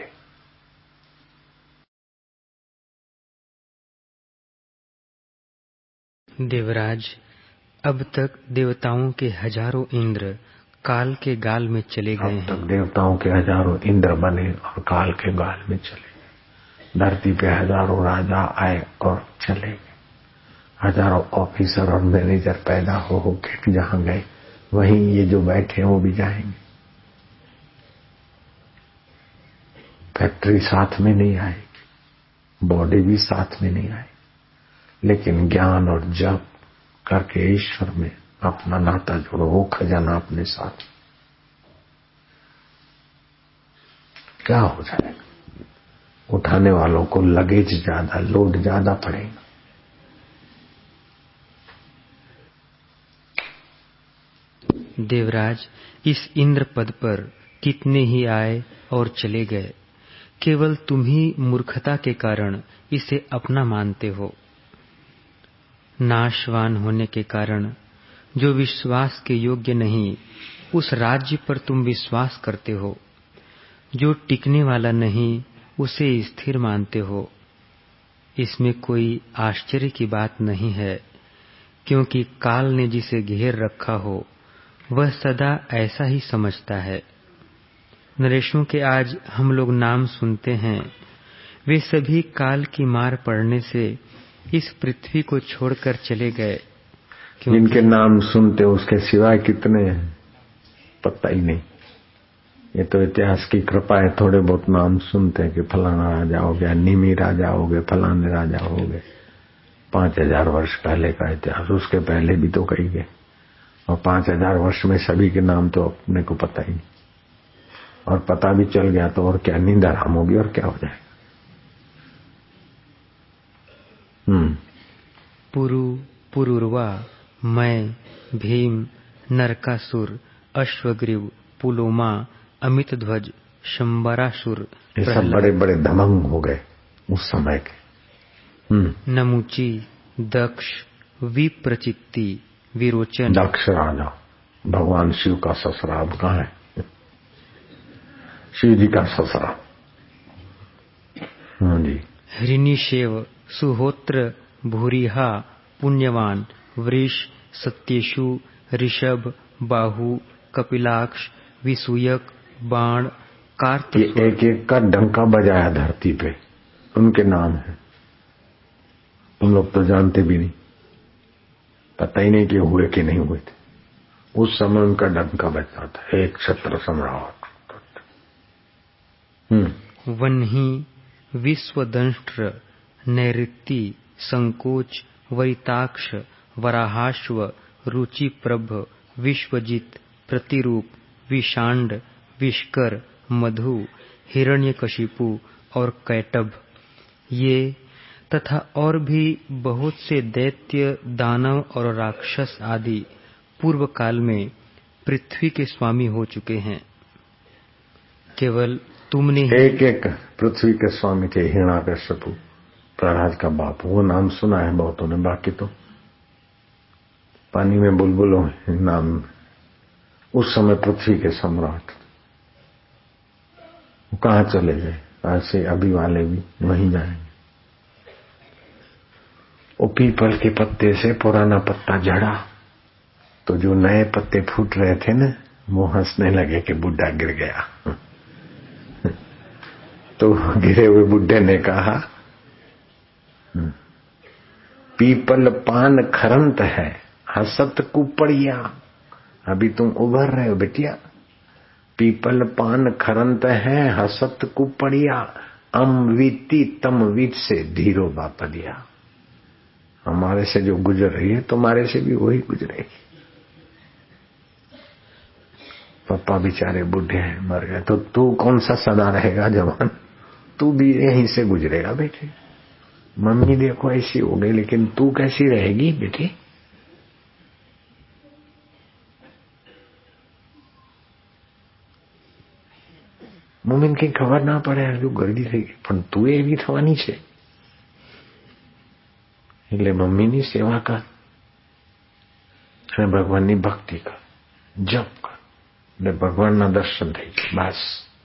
देवराज, अब तक देवताओं के हजारों इंद्र काल के गाल में चले गए हैं। अब तक देवताओं के हजारों इंद्र बने और काल के गाल में चले गए। धरती पे हजारों राजा आए और चले गए, हजारों ऑफिसर और मैनेजर पैदा हो के जहां गए, वहीं ये जो बैठे वो भी जाएंगे। फैक्ट्री साथ में नहीं आएगी, बॉडी भी साथ में नहीं आएगी, लेकिन ज्ञान और जप करके ईश्वर में अपना नाता जोड़ो, वो खजाना अपने साथ। क्या हो जाएगा? उठाने वालों को लगेज ज्यादा, लोड ज्यादा पड़ेगा। देवराज, इस इंद्र पद पर कितने ही आए और चले गए, केवल तुम ही मूर्खता के कारण इसे अपना मानते हो। नाशवान होने के कारण जो विश्वास के योग्य नहीं, उस राज्य पर तुम विश्वास करते हो। जो टिकने वाला नहीं, उसे स्थिर मानते हो। इसमें कोई आश्चर्य की बात नहीं है, क्योंकि काल ने जिसे घेर रखा हो वह सदा ऐसा ही समझता है। नरेशों के आज हम लोग नाम सुनते हैं, वे सभी काल की मार पड़ने से इस पृथ्वी को छोड़कर चले गए। जिनके नाम सुनते उसके सिवाय कितने पता ही नहीं। ये तो इतिहास की कृपा है, थोड़े बहुत नाम सुनते हैं कि फलाना राजा हो गया, निमी राजा हो गए, फलाने राजा हो गए। 5000 वर्ष पहले का इतिहास, उसके पहले भी तो कई गए, और 5000 वर्ष में सभी के नाम तो अपने को पता ही नहीं। और पता भी चल गया तो और क्या, नींद आराम होगी और क्या हो जाएगा। पुरुरवा, मैं, भीम, नरकासुर, अश्वग्रीव, पुलोमा, अमित ध्वज, शंबरासुर, ये सब बड़े बड़े दमंग हो गए उस समय के। नमुची, दक्ष, विप्रचित्ति, विरोचन। दक्ष राजा भगवान शिव का ससुरा अब कहाँ है? शिव जी का ससुरा। हाँ जी। हृनिशेव, सुहोत्र, भूरिहा, पुण्यवान, वृष, सत्येषु, ऋषभ, बाहु, कपिलाक्ष, विसूयक, बाण, कार्त। ये एक एक का डंका बजाया धरती पे, उनके नाम है। तुम लोग तो जानते भी नहीं, पता ही नहीं कि हुए कि नहीं हुए थे। उस समय उनका डंका बजता था, एक क्षत्र सम्राट। वन्ही, विश्वदंष्ट्र, नैऋत्ति, संकोच, वरिताक्ष, वराहाश्व, रुचिप्रभ, विश्वजित, प्रतिरूप, विषांड, विष्कर, मधु, हिरण्यकशिपु और कैटभ, ये तथा और भी बहुत से दैत्य, दानव और राक्षस आदि पूर्व काल में पृथ्वी के स्वामी हो चुके हैं। केवल तुमने एक एक पृथ्वी के स्वामी थे। हिरण्याकश्यपु प्रहलाद का बाप, वो नाम सुना है बहुतों ने, बाकी तो पानी में बुलबुलों नाम। उस समय पृथ्वी के सम्राट वो कहाँ चले गए? ऐसे अभी वाले भी वहीं जाएंगे। वो पीपल के पत्ते से पुराना पत्ता झड़ा तो जो नए पत्ते फूट रहे थे ना, वो हंसने लगे कि बुढ़ा गिर गया। तो गिरे हुए बुढ़े ने कहा, पीपल पान खरंत है, हसत कुपड़िया। अभी तुम उभर रहे हो बेटिया। पीपल पान खरंत है, हसत कुपड़िया। अमवीती तम वीत से धीरो बापदिया। हमारे से जो गुजर रही है तुम्हारे से भी वही गुजरेगी। पापा बेचारे बूढ़े हैं, मर गए, तो तू कौन सा सदा रहेगा जवान? तू भी यहीं से गुजरेगा बेटे। मम्मी देखो ऐसी हो गई, लेकिन तू कैसी रहेगी बेटी? मम्मी की खबर ना पड़े जो गर्दी થઈ ગઈ, પણ તું એવી થવાની છે એટલે મમ્મીની સેવા કર અને ભગવાનની ભક્તિ કર, જપ કર એટલે ભગવાનના દર્શન થઈ જાય બસ।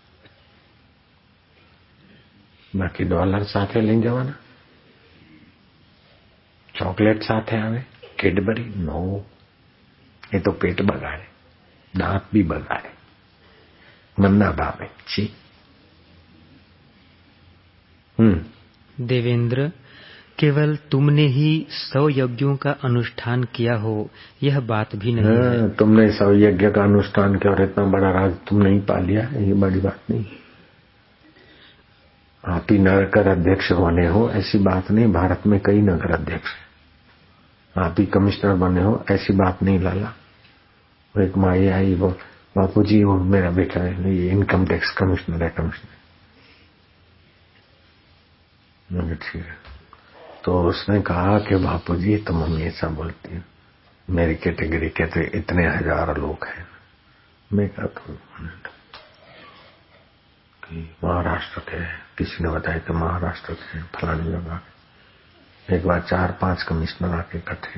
બાકી ડોલર સાથે લઈ જવાના, ચોકલેટ સાથે આવે, કેડબરી નો, એ તો પેટ બગાડે, દાંત બી બગાડે, મંદા ભાવે छी। देवेंद्र, केवल तुमने ही 100 यज्ञों का अनुष्ठान किया हो यह बात भी नहीं है। तुमने 100 यज्ञ का अनुष्ठान किया और इतना बड़ा राज तुम नहीं पा लिया, ये बड़ी बात नहीं। आप ही नगर अध्यक्ष बने हो ऐसी बात नहीं, भारत में कई नगर अध्यक्ष हैं। आप ही कमिश्नर बने हो ऐसी बात नहीं लाला। वो एक माई आई, वो बापू जी वो मेरा बेटा है, ये इनकम टैक्स कमिश्नर है, कमिश्नर। ठीक है। तो उसने कहा कि बापू जी तुम मम्मी ऐसा बोलती है, मेरी कैटेगरी के तो इतने हजार लोग हैं। मैं कहा तो महाराष्ट्र के, किसी ने बताया कि महाराष्ट्र के फलानी जगह। एक बार 4-5 कमिश्नर आके इकट्ठे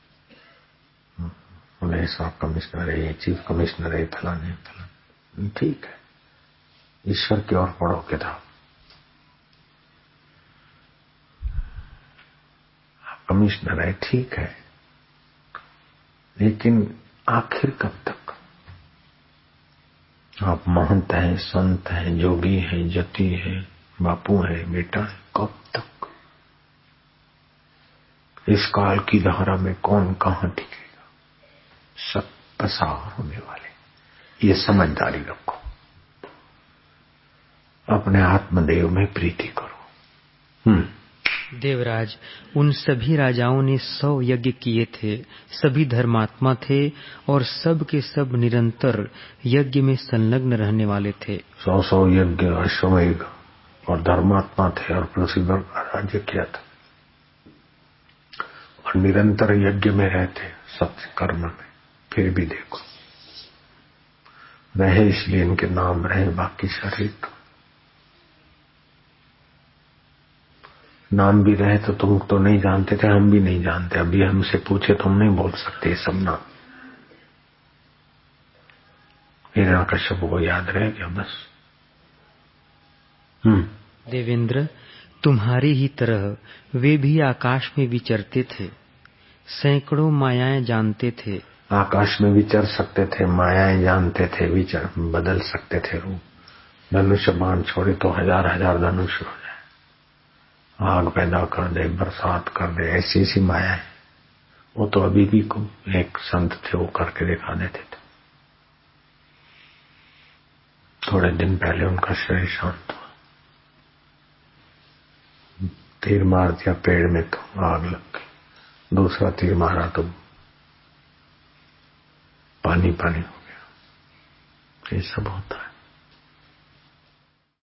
बोले सब कमिश्नर है, ये चीफ कमिश्नर है, फलाने फलाने। ठीक है, ईश्वर की ओर पढ़ो किताब। कमिश्नर है, ठीक है, लेकिन आखिर कब तक? आप महंत हैं, संत हैं, जोगी हैं, जति हैं, बापू हैं, बेटा है, कब तक? इस काल की धारा में कौन कहां टिकेगा? सब पसार होने वाले। ये समझदारी रखो, अपने आत्मदेव में प्रीति करो। देवराज, उन सभी राजाओं ने 100 यज्ञ किए थे, सभी धर्मात्मा थे और सब के सब निरंतर यज्ञ में संलग्न रहने वाले थे। 100 यज्ञ अश्वमेघ और धर्मात्मा थे और पृथ्वी पर राज्य किया था और निरंतर यज्ञ में रहते, सत्य कर्म में। फिर भी देखो, रहे इसलिए इनके नाम रहे, बाकी शरीर तो नाम भी रहे तो तुम तो नहीं जानते थे, हम भी नहीं जानते। अभी हमसे पूछे तो हम नहीं बोल सकते सब नाम। हिरण्यकश्यप को याद रह गया बस। देवेंद्र, तुम्हारी ही तरह वे भी आकाश में विचरते थे, सैकड़ों मायाएं जानते थे। आकाश में विचर सकते थे, मायाएं जानते थे, विचर बदल सकते थे रूप। धनुष बाण छोड़े तो हजार धनुष हो जाए, आग पैदा कर दे, बरसात कर दे, ऐसी ऐसी माया है। वो तो अभी भी एक संत थे, वो करके दिखा देते थे। थोड़े दिन पहले उनका शरीर शांत हुआ, तीर मार दिया पेड़ में तो आग लग गई, दूसरा तीर मारा तो पानी पानी हो गया। ये सब होता है।